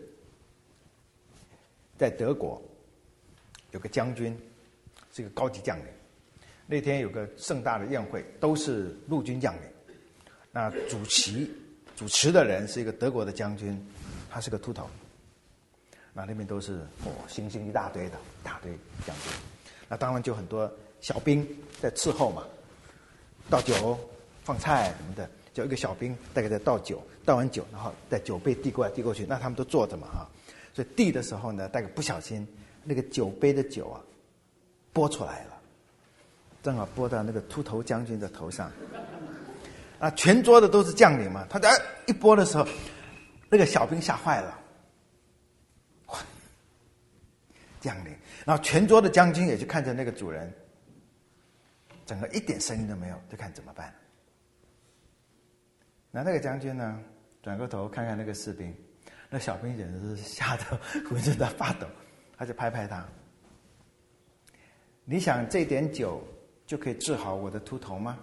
Speaker 2: 在德国，有个将军是一个高级将领，那天有个盛大的宴会，都是陆军将领。那主席主持的人是一个德国的将军，他是个秃头。那那边都是哦，星星一大堆的，一大堆将军。那当然就很多小兵在伺候嘛，倒酒、放菜什么的，就一个小兵大概在倒酒，倒完酒，然后在酒杯递过来递过去，那他们都坐着嘛哈，所以递的时候呢，大概不小心那个酒杯的酒啊，拨出来了，正好拨到那个秃头将军的头上。啊，全桌的都是将领嘛，他哎一拨的时候，那个小兵吓坏了。将领，然后全桌的将军也去看着那个主人，整个一点声音都没有，就看怎么办。那那个将军呢，转过头看看那个士兵，那小兵简直是吓得浑身在发抖，他就拍拍他：“你想这点酒就可以治好我的秃头吗？”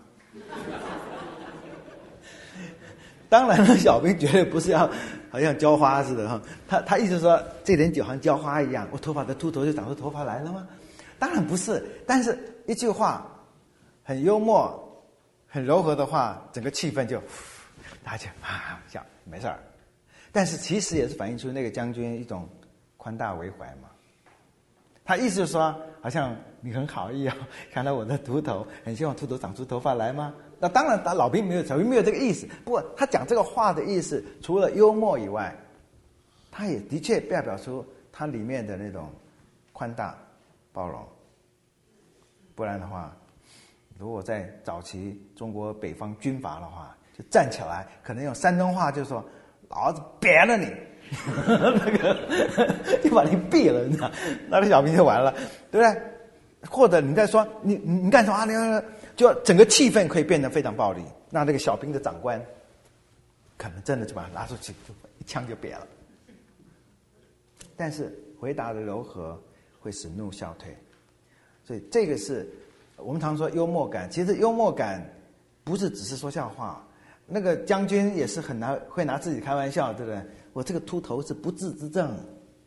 Speaker 2: 当然了，小兵绝对不是要好像浇花似的哈，他他意思说这点酒好像浇花一样，我头发的秃头就长出头发来了吗？ 当然不是，但是一句话很幽默、很柔和的话，整个气氛就大家就啊笑，没事儿。但是其实也是反映出那个将军一种宽大为怀嘛。他意思就是说，好像你很好意啊，看到我的秃头，很希望秃头长出头发来吗？那当然，他老兵没有，小兵没有这个意思。不过他讲这个话的意思，除了幽默以外，他也的确代表出他里面的那种宽大、包容。不然的话，如果在早期中国北方军阀的话，就站起来，可能用山东话就说：“老子扁了你。”那个就把你毙了，你知道，那个小兵就完了，对不对？或者你再说你你你干什么？你就整个气氛可以变得非常暴力，那那个小兵的长官可能真的就把他拉出去，就一枪就瘪了。但是回答的柔和会使怒消退，所以这个是我们常说幽默感。其实幽默感不是只是说笑话，那个将军也是很拿会拿自己开玩笑，对不对？我这个秃头是不治之症，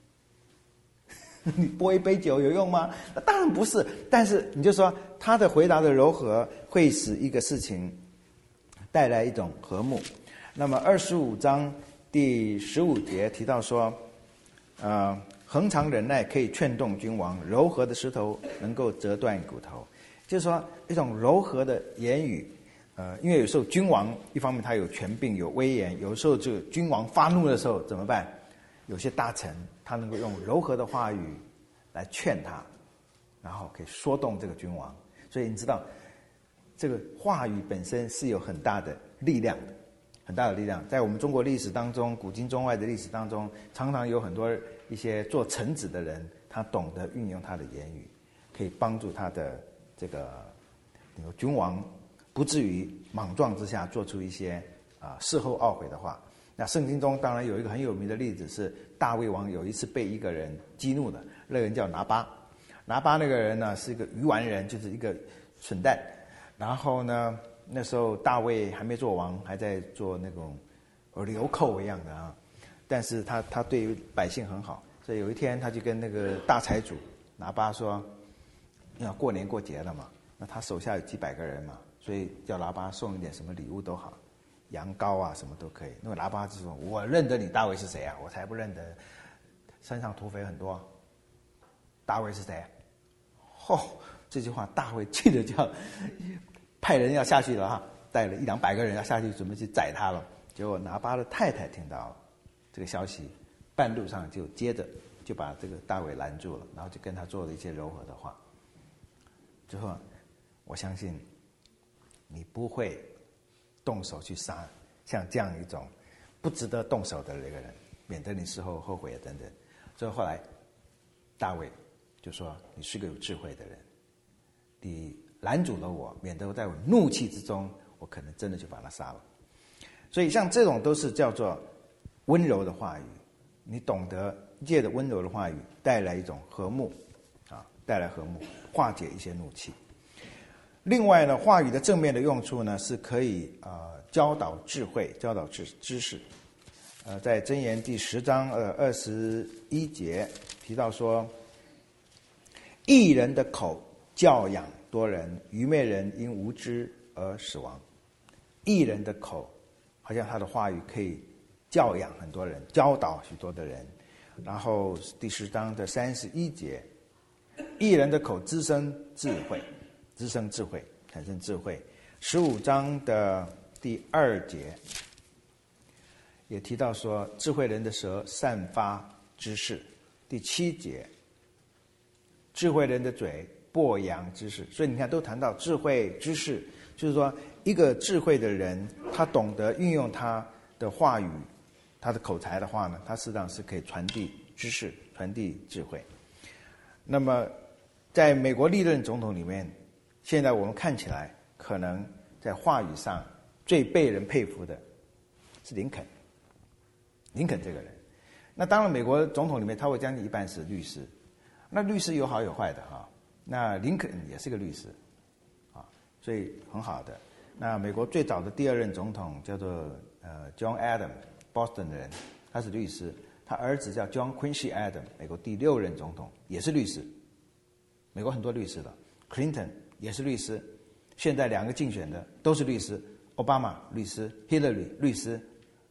Speaker 2: 你拨一杯酒有用吗？那当然不是。但是你就说他的回答的柔和会使一个事情带来一种和睦。那么二十五章第十五节提到说，呃，恒常忍耐可以劝动君王，柔和的石头能够折断骨头。就是说一种柔和的言语。呃，因为有时候君王一方面他有权柄有威严，有时候就君王发怒的时候怎么办？有些大臣他能够用柔和的话语来劝他，然后可以说动这个君王。所以你知道，这个话语本身是有很大的力量的，很大的力量。在我们中国历史当中，古今中外的历史当中，常常有很多一些做臣子的人，他懂得运用他的言语，可以帮助他的这个君王不至于莽撞之下做出一些啊、呃、事后懊悔的话。那圣经中当然有一个很有名的例子，是大卫王有一次被一个人激怒的，那个人叫拿巴。拿巴那个人呢是一个愚顽人，就是一个蠢蛋。然后呢，那时候大卫还没做王，还在做那种流寇一样的啊。但是他他对于百姓很好，所以有一天他就跟那个大财主拿巴说，要过年过节了嘛，那他手下有几百个人嘛。所以叫拿巴送一点什么礼物都好，羊羔啊什么都可以。那个拿巴就说：“我认得你大卫是谁啊？我才不认得，身上土匪很多。大卫是谁？”哦，这句话大卫气得叫派人要下去了哈，带了一两百个人要下去准备去宰他了。结果拿巴的太太听到了这个消息，半路上就接着就把这个大卫拦住了，然后就跟他做了一些柔和的话。之后我相信你不会动手去杀像这样一种不值得动手的一个人，免得你事后后悔等等。所以后来大卫就说：“你是个有智慧的人，你拦阻了我，免得在我怒气之中，我可能真的就把他杀了。”所以像这种都是叫做温柔的话语，你懂得借着温柔的话语带来一种和睦啊，带来和睦，化解一些怒气。另外呢，话语的正面的用处呢，是可以呃教导智慧，教导知知识。呃，在箴言第十章呃二十一节提到说，义人的口教养多人，愚昧人因无知而死亡。义人的口，好像他的话语可以教养很多人，教导许多的人。然后第十章的三十一节，义人的口滋生智慧。滋生智慧，产生智慧。十五章的第二节也提到说，智慧人的舌散发知识。第七节，智慧人的嘴播扬知识。所以你看，都谈到智慧、知识，就是说，一个智慧的人，他懂得运用他的话语、他的口才的话呢，他实际上是可以传递知识、传递智慧。那么，在美国历任总统里面，现在我们看起来，可能在话语上最被人佩服的是林肯。林肯这个人，那当然美国总统里面，他会将近一半是律师。那律师有好有坏的哈。那林肯也是个律师，啊，所以很好的。那美国最早的第二任总统叫做呃 John Adams，Boston 的人，他是律师。他儿子叫 John Quincy Adams， 美国第六任总统也是律师。 美国很多律师的 ，Clinton 也是律师，现在两个竞选的都是律师，奥巴马律师 ，Hillary 律师。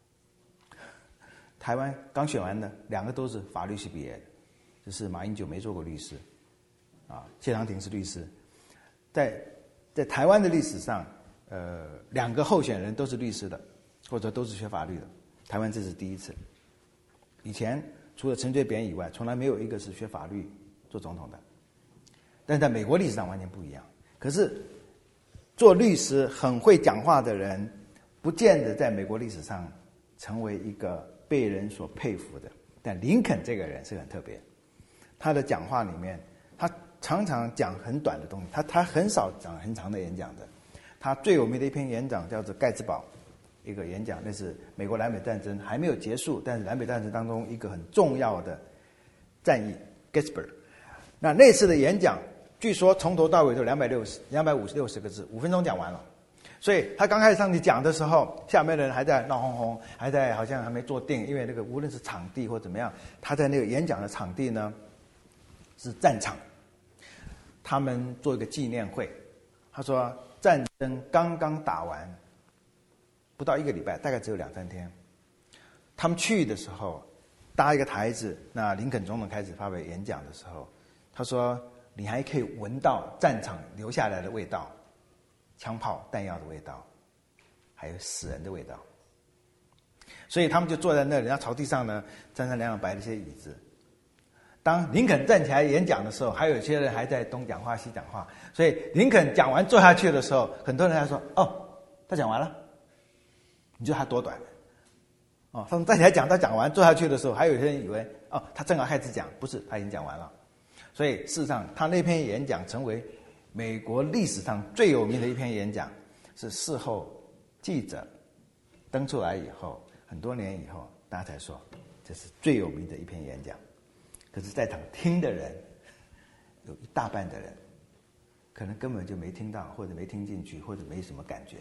Speaker 2: 台湾刚选完的两个都是法律系毕业的，只是马英九没做过律师，啊，谢长廷是律师，在在台湾的历史上，呃，两个候选人都是律师的，或者都是学法律的，台湾这是第一次。以前除了陈水扁以外，从来没有一个是学法律做总统的，但是在美国历史上完全不一样。可是做律师很会讲话的人，不见得在美国历史上成为一个被人所佩服的。但林肯这个人是很特别，他的讲话里面，他常常讲很短的东西，他他很少讲很长的演讲的。他最有名的一篇演讲叫做《盖茨堡》，一个演讲，那是美国南北战争还没有结束，但是南北战争当中一个很重要的战役 Gettysburg。那那次的演讲，据说从头到尾都两百六十、两百五十六十个字，五分钟讲完了。所以他刚开始上去讲的时候，下面的人还在闹哄哄，还在好像还没坐定，因为那个无论是场地或怎么样，他在那个演讲的场地呢是战场，他们做一个纪念会。他说战争刚刚打完，不到一个礼拜，大概只有两三天。他们去的时候搭一个台子，那林肯总统开始发表演讲的时候，他说你还可以闻到战场留下来的味道。枪炮弹药的味道，还有死人的味道，所以他们就坐在那里，然后草地上呢，三三两两摆了一些椅子。当林肯站起来演讲的时候，还有一些人还在东讲话西讲话，所以林肯讲完坐下去的时候，很多人还说：“哦，他讲完了。”你觉得他多短？哦，他们站起来讲，他讲完坐下去的时候，还有些人以为哦，他正好开始讲，不是，他已经讲完了。所以事实上，他那篇演讲成为美国历史上最有名的一篇演讲，是事后记者登出来以后，很多年以后，大家才说这是最有名的一篇演讲。可是，在场听的人有一大半的人，可能根本就没听到，或者没听进去，或者没什么感觉。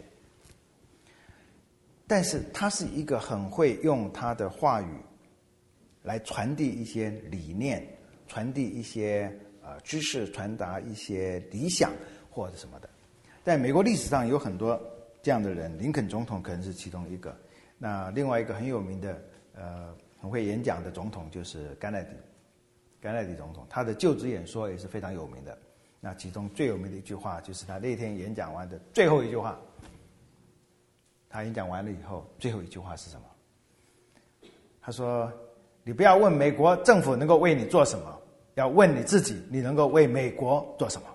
Speaker 2: 但是他是一个很会用他的话语来传递一些理念，传递一些呃知识，传达一些理想或者什么的。在美国历史上有很多这样的人，林肯总统可能是其中一个。那另外一个很有名的呃很会演讲的总统就是甘乃迪，甘乃迪总统，他的就职演说也是非常有名的。那其中最有名的一句话就是他那天演讲完的最后一句话。他演讲完了以后，最后一句话是什么？他说：“你不要问美国政府能够为你做什么，要问你自己，你能够为美国做什么。”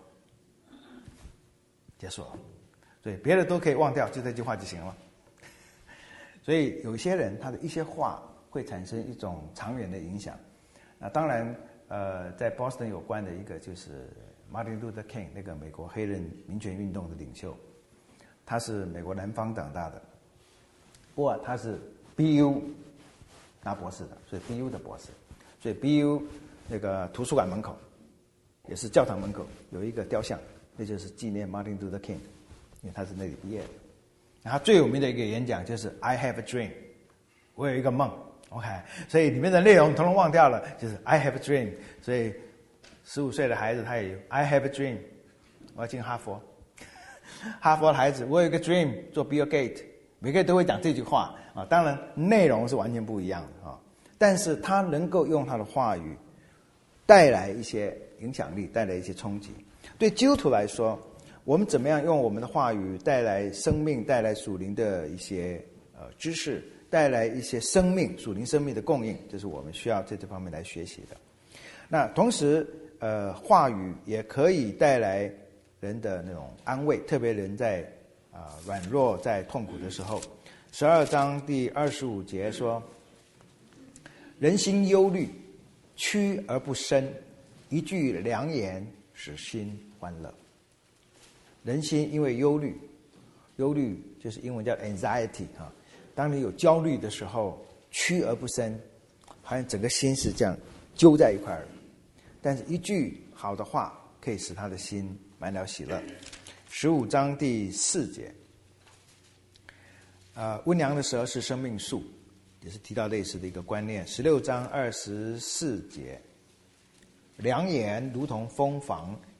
Speaker 2: 结束了，所以别的都可以忘掉，就这句话就行了。所以有些人他的一些话会产生一种长远的影响。那当然，呃，在 Boston 有关的一个就是 Martin Luther King 那个美国黑人民权运动的领袖。他是美国南方长大的，不过他是 B U 拿博士的，所以 B U 的博士，所以 B U 那个图书馆门口，也是教堂门口有一个雕像，那就是纪念 Martin Luther King， 因为他是那里毕业的。他最有名的一个演讲就是 I have a dream， 我有一个梦 ，OK， 所以里面的内容统统忘掉了，就是 I have a dream， 所以十五岁的孩子他也有 I have a dream， 我要进哈佛。哈佛的孩子，我有一个 dream 做 Bill Gates， 每个人都会讲这句话啊。当然内容是完全不一样的啊，但是他能够用他的话语带来一些影响力，带来一些冲击。对基督徒来说，我们怎么样用我们的话语带来生命，带来属灵的一些呃知识，带来一些生命属灵生命的供应，这是我们需要在这方面来学习的。那同时，呃，话语也可以带来人的那种安慰，特别人在啊、呃、软弱、在痛苦的时候。十二章第二十五节说：“人心忧虑，屈而不伸；一句良言，使心欢乐。”人心因为忧虑，忧虑就是英文叫 anxiety 啊。当你有焦虑的时候，屈而不伸，好像整个心是这样揪在一块儿。但是一句好的话，可以使他的心满了喜乐。十五章第四节，呃，温良的舌是生命树，也是提到类似的一个观念。十六章二十四节，良言如同蜂房，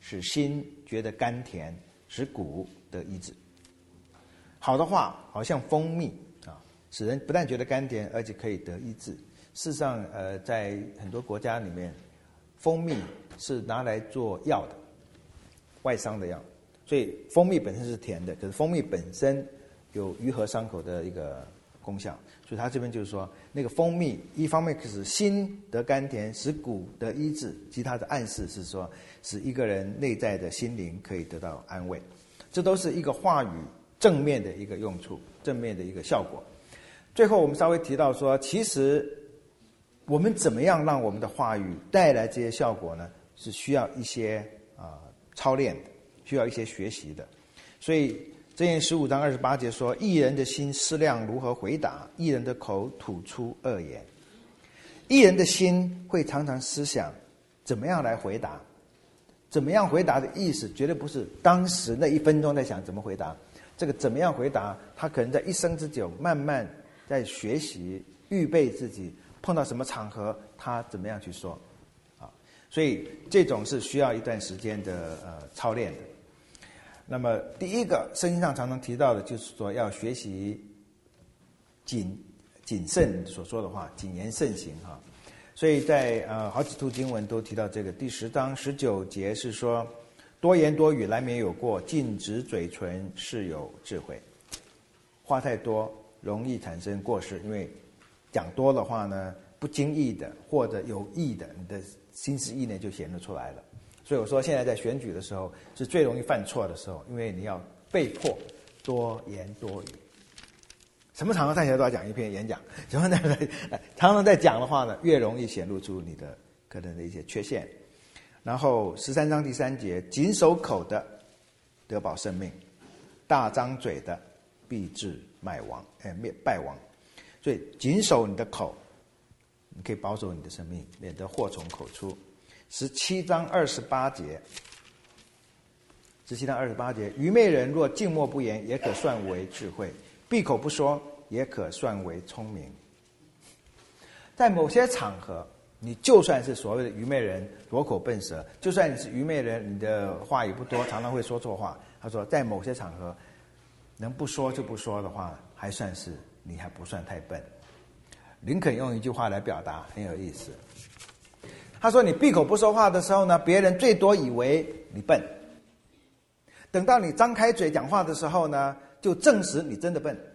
Speaker 2: 使心觉得甘甜，使骨得医治。好的话，好像蜂蜜啊，使人不但觉得甘甜，而且可以得医治。事实上，呃，在很多国家里面，蜂蜜是拿来做药的，外伤的药。所以蜂蜜本身是甜的，可是蜂蜜本身有愈合伤口的一个功效。所以他这边就是说，那个蜂蜜一方面使心得甘甜，使骨得医治，其他的暗示是说，使一个人内在的心灵可以得到安慰。这都是一个话语正面的一个用处，正面的一个效果。最后我们稍微提到说，其实我们怎么样让我们的话语带来这些效果呢？是需要一些啊、呃、操练的，需要一些学习的。所以箴言十五章二十八节说，义人的心思量如何回答，义人的口吐出恶言。义人的心会常常思想怎么样来回答，怎么样回答的意思绝对不是当时那一分钟在想怎么回答，这个怎么样回答，他可能在一生之久慢慢在学习预备自己，碰到什么场合他怎么样去说啊，所以这种是需要一段时间的呃操练的。那么第一个圣经上常常提到的就是说要学习谨谨慎所说的话，谨言慎行哈。所以在呃好几处经文都提到这个。第十章十九节是说，多言多语难免有过，禁止嘴唇是有智慧。话太多容易产生过失，因为讲多的话呢，不经意的或者有意的，你的心思意念就显露出来了。所以我说现在在选举的时候是最容易犯错的时候，因为你要被迫多言多语。什么场合看起来都要讲一篇演讲，什么常常在讲的话呢，越容易显露出你的可能的一些缺陷。然后十三章第三节，谨守口的得保生命，大张嘴的必致败亡，哎，败亡。所以谨守你的口，你可以保守你的生命，免得祸从口出。十七章二十八节，十七章二十八节，愚昧人若静默不言，也可算为智慧；闭口不说，也可算为聪明。在某些场合，你就算是所谓的愚昧人，拙口笨舌，就算你是愚昧人，你的话语不多，常常会说错话。他说，在某些场合，能不说就不说的话，还算是你还不算太笨。林肯用一句话来表达，很有意思。他说，你闭口不说话的时候呢，别人最多以为你笨，等到你张开嘴讲话的时候呢，就证实你真的笨。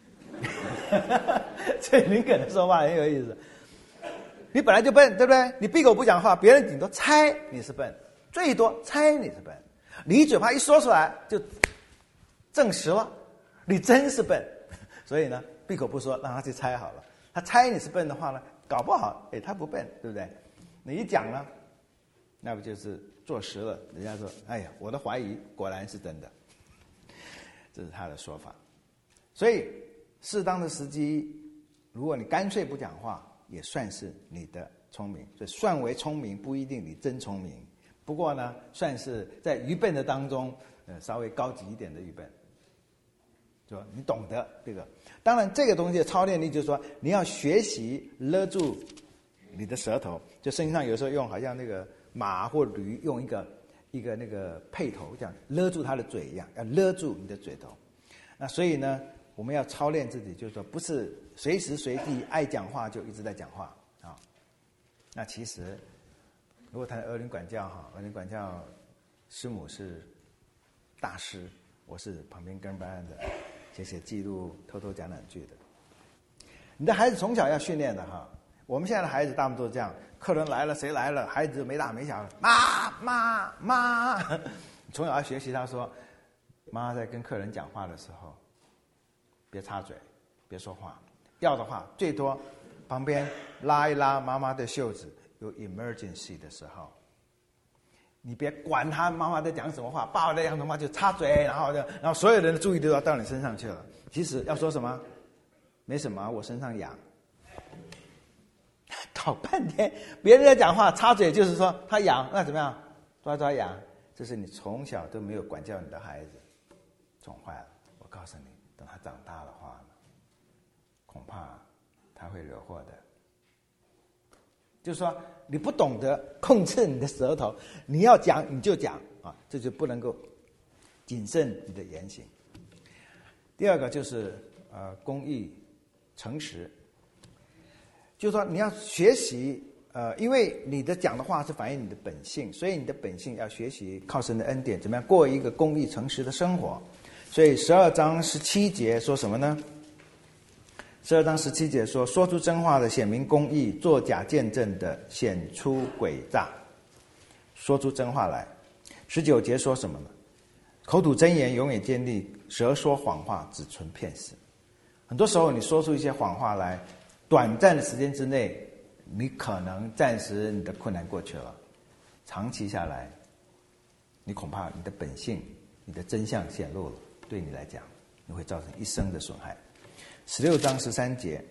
Speaker 2: 所以林肯的说话很有意思，你本来就笨，对不对？你闭口不讲话，别人顶多猜你是笨，最多猜你是笨，你嘴巴一说出来就证实了你真是笨。所以呢，闭口不说，让他去猜好了。他猜你是笨的话呢，搞不好哎他不笨，对不对？你一讲呢，那不就是坐实了？人家说，哎呀，我的怀疑果然是真的，这是他的说法。所以适当的时机，如果你干脆不讲话，也算是你的聪明。所以算为聪明不一定你真聪明，不过呢，算是在愚笨的当中，呃，稍微高级一点的愚笨，就说你懂得这个。当然，这个东西的操练力就是说，你要学习勒住你的舌头。就圣经上有时候用好像那个马或驴用一个一个那个辔头这样勒住他的嘴一样，要勒住你的嘴头。那所以呢，我们要操练自己，就是说不是随时随地爱讲话就一直在讲话啊。那其实如果谈儿女管教哈，儿女管教师母是大师，我是旁边跟班的，写写记录，偷偷讲两句的。你的孩子从小要训练的哈。我们现在的孩子大部分都是这样，客人来了，谁来了，孩子没大没小，妈妈妈，从小要学习他说，妈在跟客人讲话的时候，别插嘴，别说话，要的话最多旁边拉一拉妈妈的袖子，有 emergency 的时候，你别管他妈妈在讲什么话，爸爸在讲什么话就插嘴，然后就然后所有人的注意力都要到你身上去了。其实要说什么，没什么，我身上痒。搞半天，别人在讲话插嘴，就是说他痒，那怎么样？抓抓痒，这是你从小都没有管教你的孩子，宠坏了。我告诉你，等他长大的话，恐怕他会惹祸的。就是说，你不懂得控制你的舌头，你要讲你就讲， 啊，这就不能够谨慎你的言行。第二个就是呃公义诚实，就是说你要学习呃，因为你的讲的话是反映你的本性，所以你的本性要学习靠神的恩典，怎么样过一个公义诚实的生活。所以十二章十七节说什么呢？十二章十七节说，说出真话的显明公义，作假见证的显出诡诈。说出真话来。十九节说什么呢？口吐真言永远坚立，舌说谎话只存骗死。很多时候你说出一些谎话来，短暂的时间之内你可能暂时你的困难过去了，长期下来你恐怕你的本性你的真相显露了，对你来讲你会造成一生的损害。十六章十三节，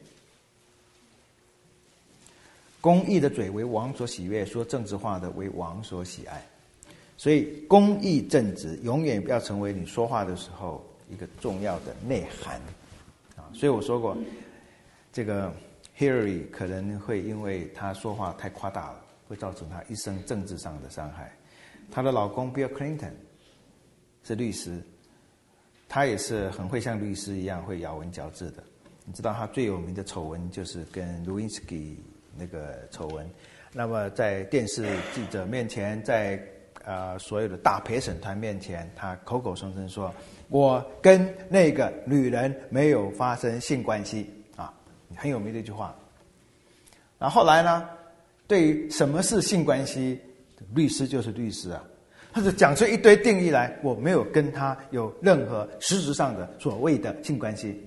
Speaker 2: 公义的嘴为王所喜悦，说正直话的为王所喜爱。所以公义正直永远不要成为你说话的时候一个重要的内涵啊。所以我说过，这个 Hillary 可能会因为她说话太夸大了，会造成她一生政治上的伤害。她的老公 Bill Clinton 是律师，他也是很会像律师一样会咬文嚼字的。你知道他最有名的丑闻就是跟 Lewinsky 那个丑闻，那么在电视记者面前，在呃所有的大陪审团面前，他口口声声说我跟那个女人没有发生性关系啊，很有名的一句话。然后后来呢，对于什么是性关系，律师就是律师啊，他就讲出一堆定义来，我没有跟他有任何实质上的所谓的性关系。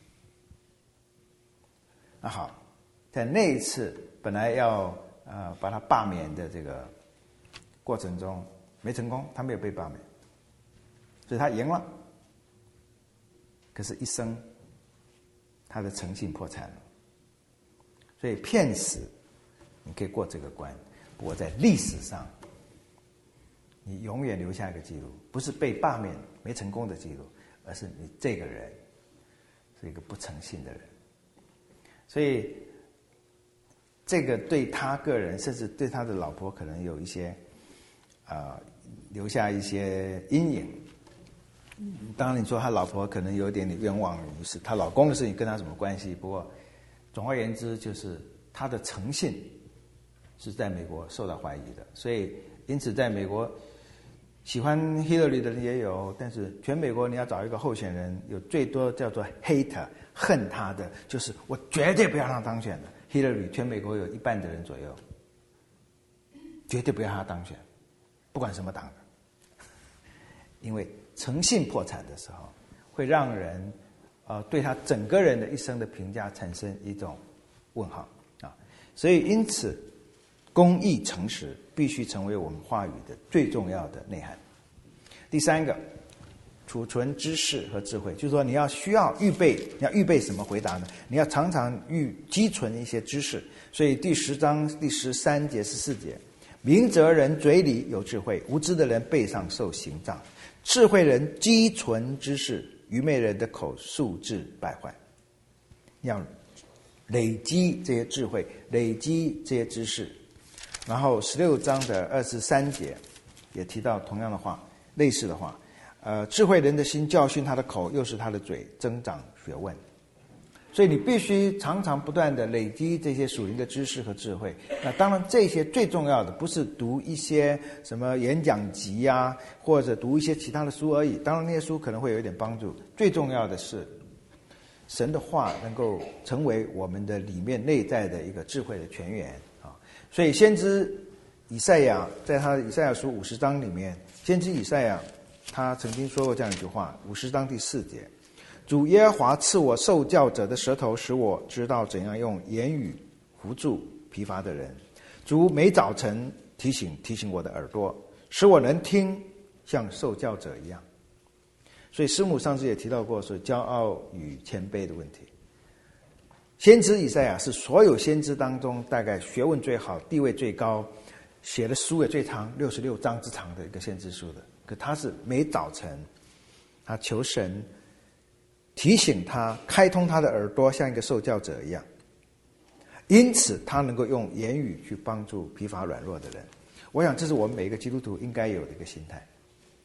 Speaker 2: 那好，在那一次本来要呃把他罢免的这个过程中没成功，他没有被罢免，所以他赢了。可是，一生他的诚信破产了。所以骗死你可以过这个关，不过在历史上，你永远留下一个记录，不是被罢免没成功的记录，而是你这个人是一个不诚信的人。所以这个对他个人，甚至对他的老婆，可能有一些啊、呃、留下一些阴影。当然，你说他老婆可能有点点冤枉于是他老公的事情跟他什么关系？不过，总而言之，就是他的诚信是在美国受到怀疑的。所以，因此在美国，喜欢 Hillary 的人也有，但是全美国你要找一个候选人，有最多叫做 hater 恨他的，就是我绝对不要让他当选的。Hillary 全美国有一半的人左右，绝对不要让他当选，不管什么党的，因为诚信破产的时候，会让人呃对他整个人的一生的评价产生一种问号啊。所以因此，公义诚实必须成为我们话语的最重要的内涵。第三个，储存知识和智慧，就是说你要需要预备，你要预备什么回答呢？你要常常预积存一些知识。所以第十章第十三节、十四节，明哲人嘴里有智慧，无知的人背上受刑杖。智慧人积存知识，愚昧人的口素质败坏。要累积这些智慧，累积这些知识。然后十六章的二十三节也提到同样的话，类似的话。呃，智慧人的心教训他的口，又是他的嘴增长学问。所以你必须常常不断的累积这些属灵的知识和智慧。那当然，这些最重要的不是读一些什么演讲集啊，或者读一些其他的书而已。当然，那些书可能会有一点帮助。最重要的是，神的话能够成为我们的里面内在的一个智慧的泉源啊。所以，先知以赛亚在他的以赛亚书五十章里面，先知以赛亚他曾经说过这样一句话，五十章第四节。主耶和华赐我受教者的舌头，使我知道怎样用言语扶助疲乏的人。主每早晨提醒提醒我的耳朵，使我能听，像受教者一样。所以师母上次也提到过，说骄傲与谦卑的问题。先知以赛亚是所有先知当中大概学问最好、地位最高、写的书也最长，六十六章之长的一个先知书的。可他是每早晨，他求神提醒他，开通他的耳朵，像一个受教者一样。因此，他能够用言语去帮助疲乏软弱的人。我想，这是我们每一个基督徒应该有的一个心态。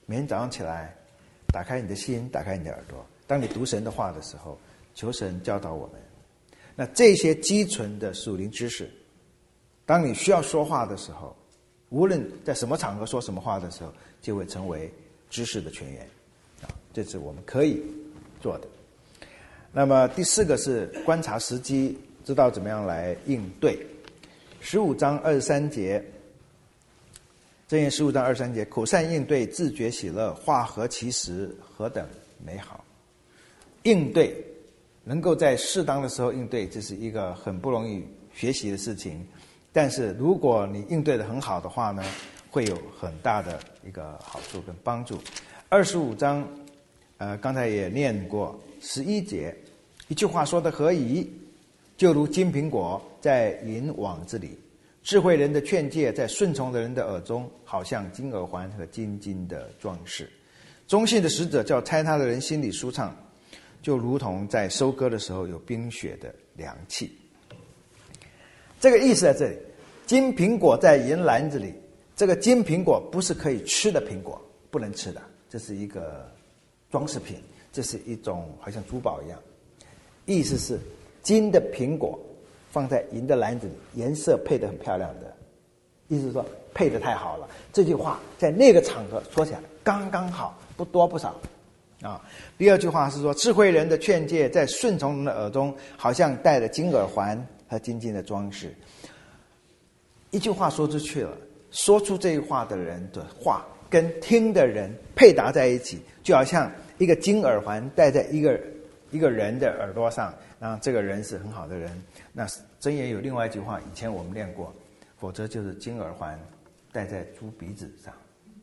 Speaker 2: 每天早上起来，打开你的心，打开你的耳朵，当你读神的话的时候，求神教导我们。那这些基存的属灵知识，当你需要说话的时候，无论在什么场合说什么话的时候，就会成为知识的泉源啊，这是我们可以做的。那么第四个是观察时机，知道怎么样来应对。十五章二十三节，箴言十五章二十三节，口善应对，自觉喜乐，话合其时，何等美好。应对，能够在适当的时候应对，这是一个很不容易学习的事情。但是如果你应对的很好的话呢，会有很大的一个好处跟帮助。二十五章，呃，刚才也念过十一节，一句话说的合宜，就如金苹果在银网子里，智慧人的劝诫在顺从的人的耳中，好像金耳环和金金的装饰。忠信的使者叫猜他的人心里舒畅，就如同在收割的时候有冰雪的凉气。这个意思在这里，金苹果在银篮子里，这个金苹果不是可以吃的苹果，不能吃的，这是一个装饰品，这是一种好像珠宝一样。意思是金的苹果放在银的篮子里，颜色配得很漂亮的，意思是说配得太好了。这句话在那个场合说起来刚刚好，不多不少啊。第二句话是说，智慧人的劝诫在顺从人的耳中，好像戴着金耳环和金金的装饰。一句话说出去了，说出这句话的人的话跟听的人配搭在一起，就好像一个金耳环戴在一个一个人的耳朵上，然后这个人是很好的人。那箴言有另外一句话，以前我们练过，否则就是金耳环戴在猪鼻子上。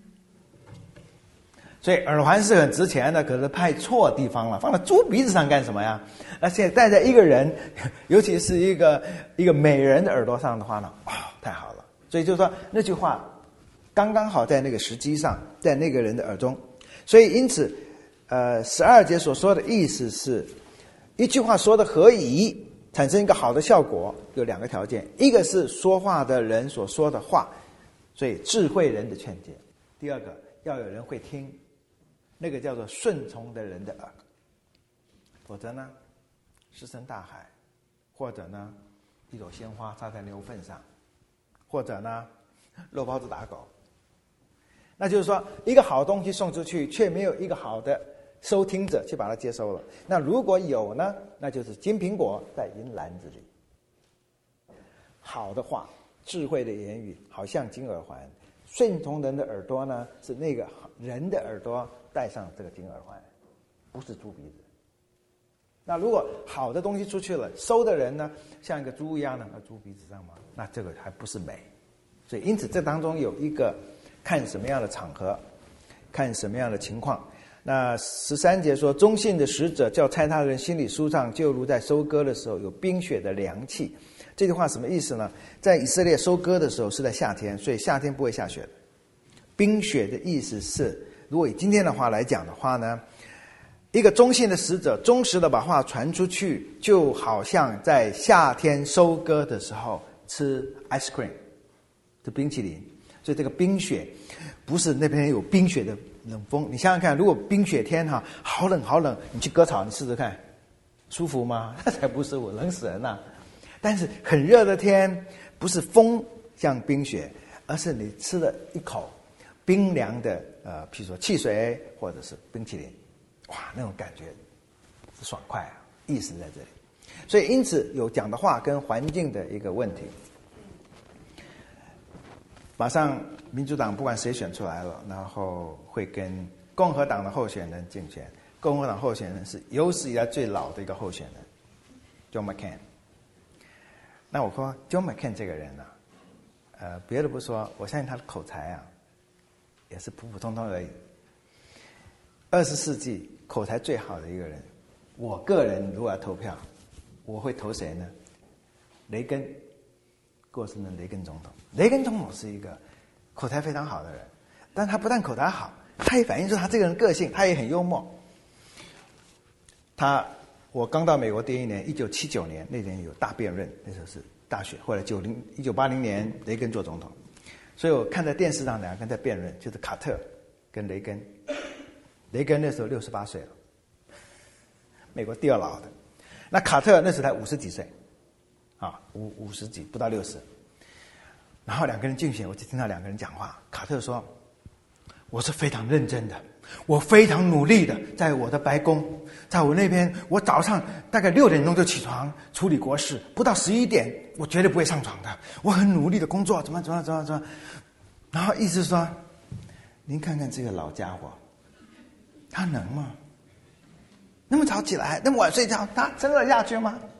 Speaker 2: 所以耳环是很值钱的，可是派错地方了，放在猪鼻子上干什么呀？而且戴在一个人，尤其是一个一个美人的耳朵上的话呢，哦，太好了。所以就是说那句话刚刚好在那个时机上，在那个人的耳中。所以因此呃，十二节所说的意思是，一句话说的合宜，产生一个好的效果，有两个条件，一个是说话的人所说的话，所以智慧人的劝诫；第二个要有人会听，那个叫做顺从的人的耳。否则呢，石沉大海，或者呢，一朵鲜花插在牛粪上，或者呢，肉包子打狗。那就是说，一个好东西送出去，却没有一个好的收听者去把它接收了。那如果有呢，那就是金苹果在银篮子里。好的话，智慧的言语，好像金耳环；顺从人的耳朵呢，是那个人的耳朵戴上这个金耳环，不是猪鼻子。那如果好的东西出去了，收的人呢，像一个猪一样的，那猪鼻子上嘛，那这个还不是美。所以因此这当中有一个看什么样的场合，看什么样的情况。那十三节说，忠信的使者叫猜他的人心里舒畅，就如在收割的时候有冰雪的凉气。这句话什么意思呢？在以色列收割的时候是在夏天，所以夏天不会下雪的。冰雪的意思是，如果以今天的话来讲的话呢，一个忠信的使者忠实的把话传出去，就好像在夏天收割的时候吃 ice cream， 吃冰淇淋。所以这个冰雪不是那边有冰雪的冷风，你想想看，如果冰雪天哈，好冷好冷，你去割草，你试试看，舒服吗？那才不舒服，冷死人了。但是很热的天，不是风像冰雪，而是你吃了一口冰凉的呃，譬如说汽水或者是冰淇淋，哇，那种感觉是爽快啊，意思在这里。所以因此有讲的话跟环境的一个问题。马上民主党不管谁选出来了，然后会跟共和党的候选人竞选。共和党候选人是有史以来最老的一个候选人 John McCain。 那我说 John McCain 这个人呢、啊，呃，别的不说，我相信他的口才啊也是普普通通而已。二十世纪口才最好的一个人，我个人如果要投票，我会投谁呢？雷根，过世的雷根总统。雷根总统是一个口才非常好的人，但他不但口才好，他也反映出他这个人个性，他也很幽默。他，我刚到美国第一年，一九七九年那年有大辩论，那时候是大选。后来九零一九八零年雷根做总统，所以我看在电视上两个人在辩论，就是卡特跟雷根。雷根那时候六十八岁了，美国第二老的。那卡特那时才五十几岁，啊，五五十几不到六十。然后两个人竞选，我就听到两个人讲话。卡特说：“我是非常认真的，我非常努力的，在我的白宫，在我那边，我早上大概六点钟就起床处理国事，不到十一点我绝对不会上床的。我很努力的工作，怎么怎么怎么怎么。”然后意思说：“您看看这个老家伙，他能吗？那么早起来，那么晚睡觉，他撑得下去吗？”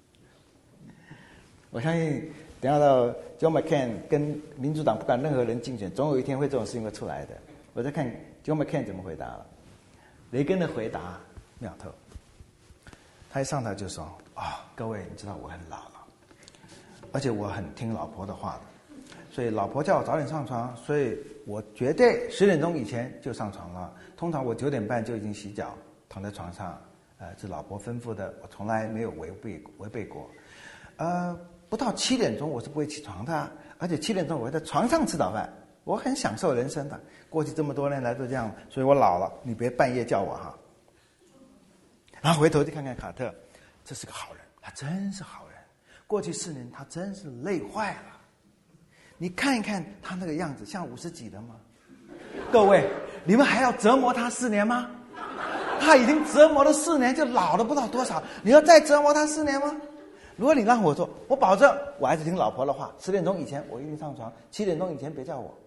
Speaker 2: 我相信等下到 John McCain 跟民主党不管任何人竞选，总有一天会这种事情会出来的。我在看 John McCain 怎么回答了。雷根的回答妙透，他一上台就说：“啊、哦，各位，你知道我很老了，而且我很听老婆的话的，所以老婆叫我早点上床，所以我绝对十点钟以前就上床了。通常我九点半就已经洗脚，躺在床上，呃，是老婆吩咐的，我从来没有违背违背过。呃，不到七点钟我是不会起床的，而且七点钟我会在床上吃早饭。我很享受人生的，过去这么多年来都这样，所以我老了，你别半夜叫我哈。”然后回头去看看卡特，这是个好人，他真是好人。过去四年他真是累坏了。你看一看他那个样子，像五十几的吗？各位，你们还要折磨他四年吗？他已经折磨了四年，就老了不知道多少，你要再折磨他四年吗？如果你让我做，我保证我还是听老婆的话，十点钟以前我一定上床，七点钟以前别叫我。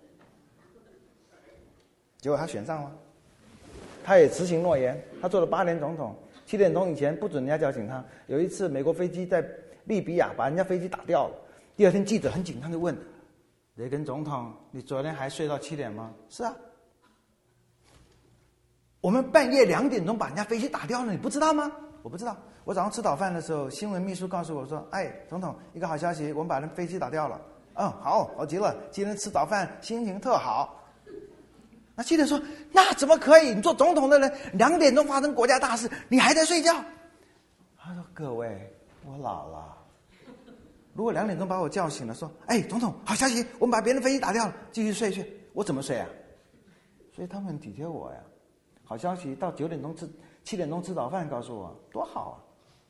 Speaker 2: 结果他选上了，他也执行诺言，他做了八年总统，七点钟以前不准人家叫醒他。有一次美国飞机在利比亚把人家飞机打掉了，第二天记者很紧张地问雷根总统：“你昨天还睡到七点吗？”“是啊。”“我们半夜两点钟把人家飞机打掉了，你不知道吗？”“我不知道。我早上吃早饭的时候，新闻秘书告诉我说：‘哎，总统，一个好消息，我们把人飞机打掉了。’嗯，好，好极了，今天吃早饭心情特好。”那记者说：“那怎么可以？你做总统的人，两点钟发生国家大事，你还在睡觉？”他说：“各位，我老了。如果两点钟把我叫醒了，说：‘哎，总统，好消息，我们把别人飞机打掉了，继续睡去。’我怎么睡啊？所以他们很体贴我呀。好消息到九点钟吃，七点钟吃早饭，告诉我多好啊。”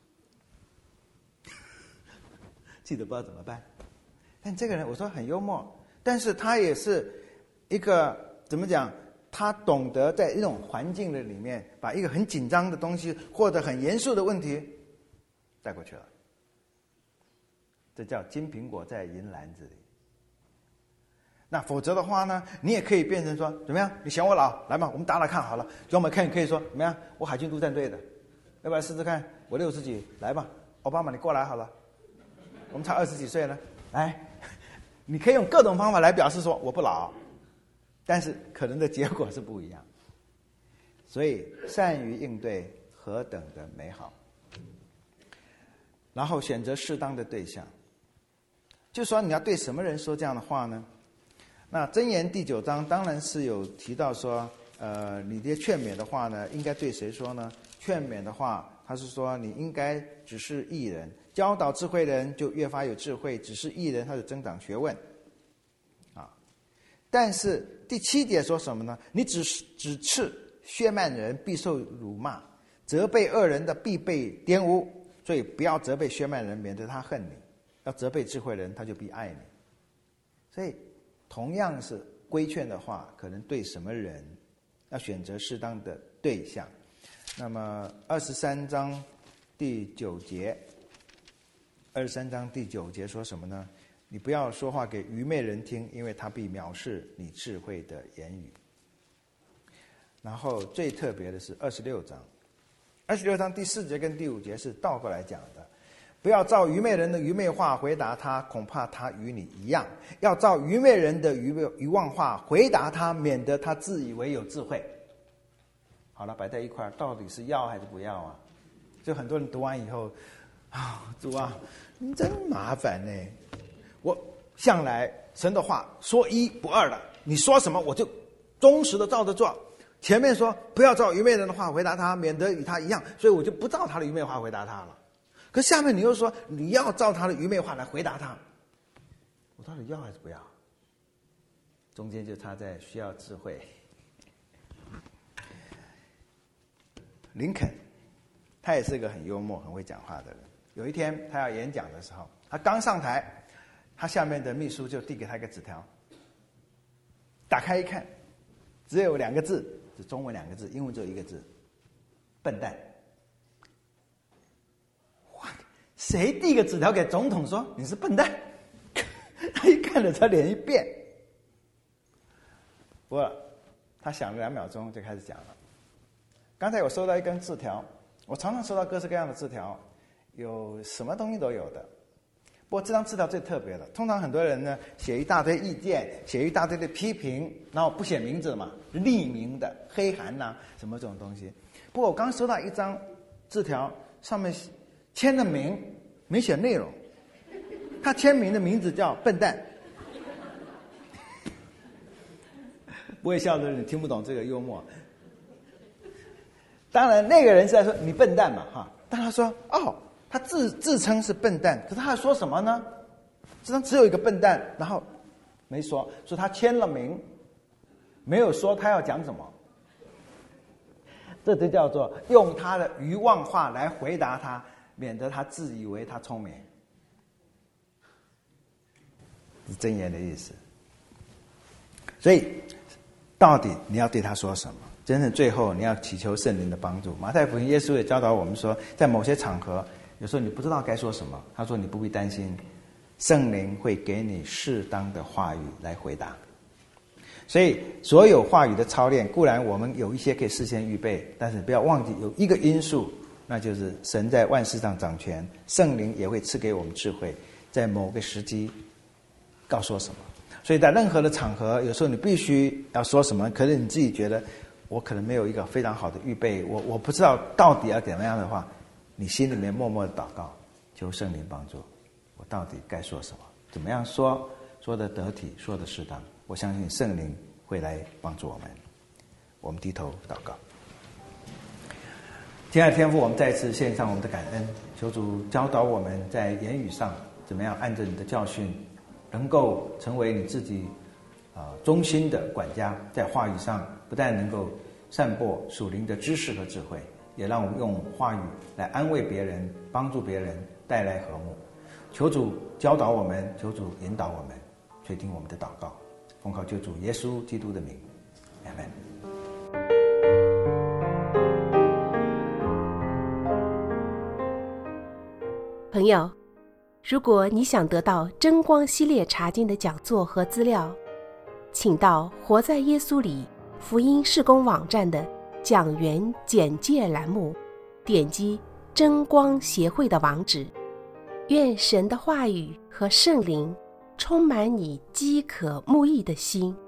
Speaker 2: 记者不知道怎么办。但这个人我说很幽默，但是他也是一个怎么讲？他懂得在一种环境的里面，把一个很紧张的东西或者很严肃的问题带过去了。这叫金苹果在银篮子里。那否则的话呢，你也可以变成说怎么样？你嫌我老，来嘛，我们打打看好了。就我们看可以说怎么样？我海军陆战队的，要不要试试看？我六十几，来吧，奥巴马你过来好了。我们差二十几岁了，来，你可以用各种方法来表示说我不老，但是可能的结果是不一样。所以善于应对何等的美好。然后选择适当的对象，就说你要对什么人说这样的话呢？那箴言第九章当然是有提到说，呃，你的劝勉的话呢，应该对谁说呢？劝勉的话，他是说你应该只是义人，教导智慧人就越发有智慧，只是义人他就增长学问，啊。但是第七节说什么呢？你只只斥薛慢人，必受辱骂；责备恶人的，必被玷污。所以不要责备薛慢人，免得他恨你；要责备智慧人，他就必爱你。所以同样是规劝的话，可能对什么人要选择适当的对象。那么二十三章第九节，二十三章第九节说什么呢？你不要说话给愚昧人听，因为他必藐视你智慧的言语。然后最特别的是二十六章，二十六章第四节跟第五节是倒过来讲的。不要照愚昧人的愚昧话回答他，恐怕他与你一样；要照愚昧人的愚愚妄话回答他，免得他自以为有智慧。好了，摆在一块儿，到底是要还是不要啊？就很多人读完以后，啊，主啊，你真麻烦呢！我向来神的话说一不二的，你说什么我就忠实的照着做。前面说不要照愚昧人的话回答他，免得与他一样，所以我就不照他的愚昧话回答他了。可下面你又说你要照他的愚昧话来回答他，我到底要还是不要？中间就差在需要智慧， 林肯，他也是个很幽默、很会讲话的人。有一天他要演讲的时候，他刚上台，他下面的秘书就递给他一个纸条，打开一看，只有两个字，是中文两个字，英文只有一个字，笨蛋。哇，谁递个纸条给总统说你是笨蛋？他一看了，他脸一变。不过他想了两秒钟就开始讲了。刚才我收到一根字条，我常常收到各式各样的字条，有什么东西都有的。不过这张字条最特别了，通常很多人呢写一大堆意见，写一大堆的批评，然后不写名字嘛，匿名的黑函呐、啊，什么这种东西。不过我刚收到一张字条，上面签了名，没写内容。他签名的名字叫笨蛋。不会笑的人听不懂这个幽默。当然那个人是在说你笨蛋嘛哈，但他说哦，他自自称是笨蛋，可是他说什么呢？这张只有一个笨蛋，然后没说，说他签了名，没有说他要讲什么。这就叫做用他的愚妄话来回答他，免得他自以为他聪明。是箴言的意思。所以到底你要对他说什么？真正最后你要祈求圣灵的帮助。马太福音耶稣也教导我们说，在某些场合有时候你不知道该说什么，他说你不必担心，圣灵会给你适当的话语来回答。所以所有话语的操练，固然我们有一些可以事先预备，但是不要忘记有一个因素，那就是神在万事上掌权，圣灵也会赐给我们智慧，在某个时机告诉我什么。所以在任何的场合，有时候你必须要说什么，可是你自己觉得我可能没有一个非常好的预备，我我不知道到底要怎么样的话，你心里面默默的祷告，求圣灵帮助，我到底该说什么，怎么样说，说得得体，说得适当。我相信圣灵会来帮助我们。我们低头祷告。亲爱的天父，我们再一次献上我们的感恩，求主教导我们在言语上怎么样按着你的教训，能够成为你自己啊、呃、忠心的管家，在话语上不但能够散播属灵的知识和智慧，也让我们用话语来安慰别人，帮助别人，带来和睦。求主教导我们，求主引导我们，垂听我们的祷告，奉靠救主耶稣基督的名，阿们。
Speaker 1: 朋友，如果你想得到真光系列查经的讲座和资料，请到活在耶稣里福音事工网站的讲员简介栏目，点击真光协会的网址。愿神的话语和圣灵充满你饥渴慕义的心。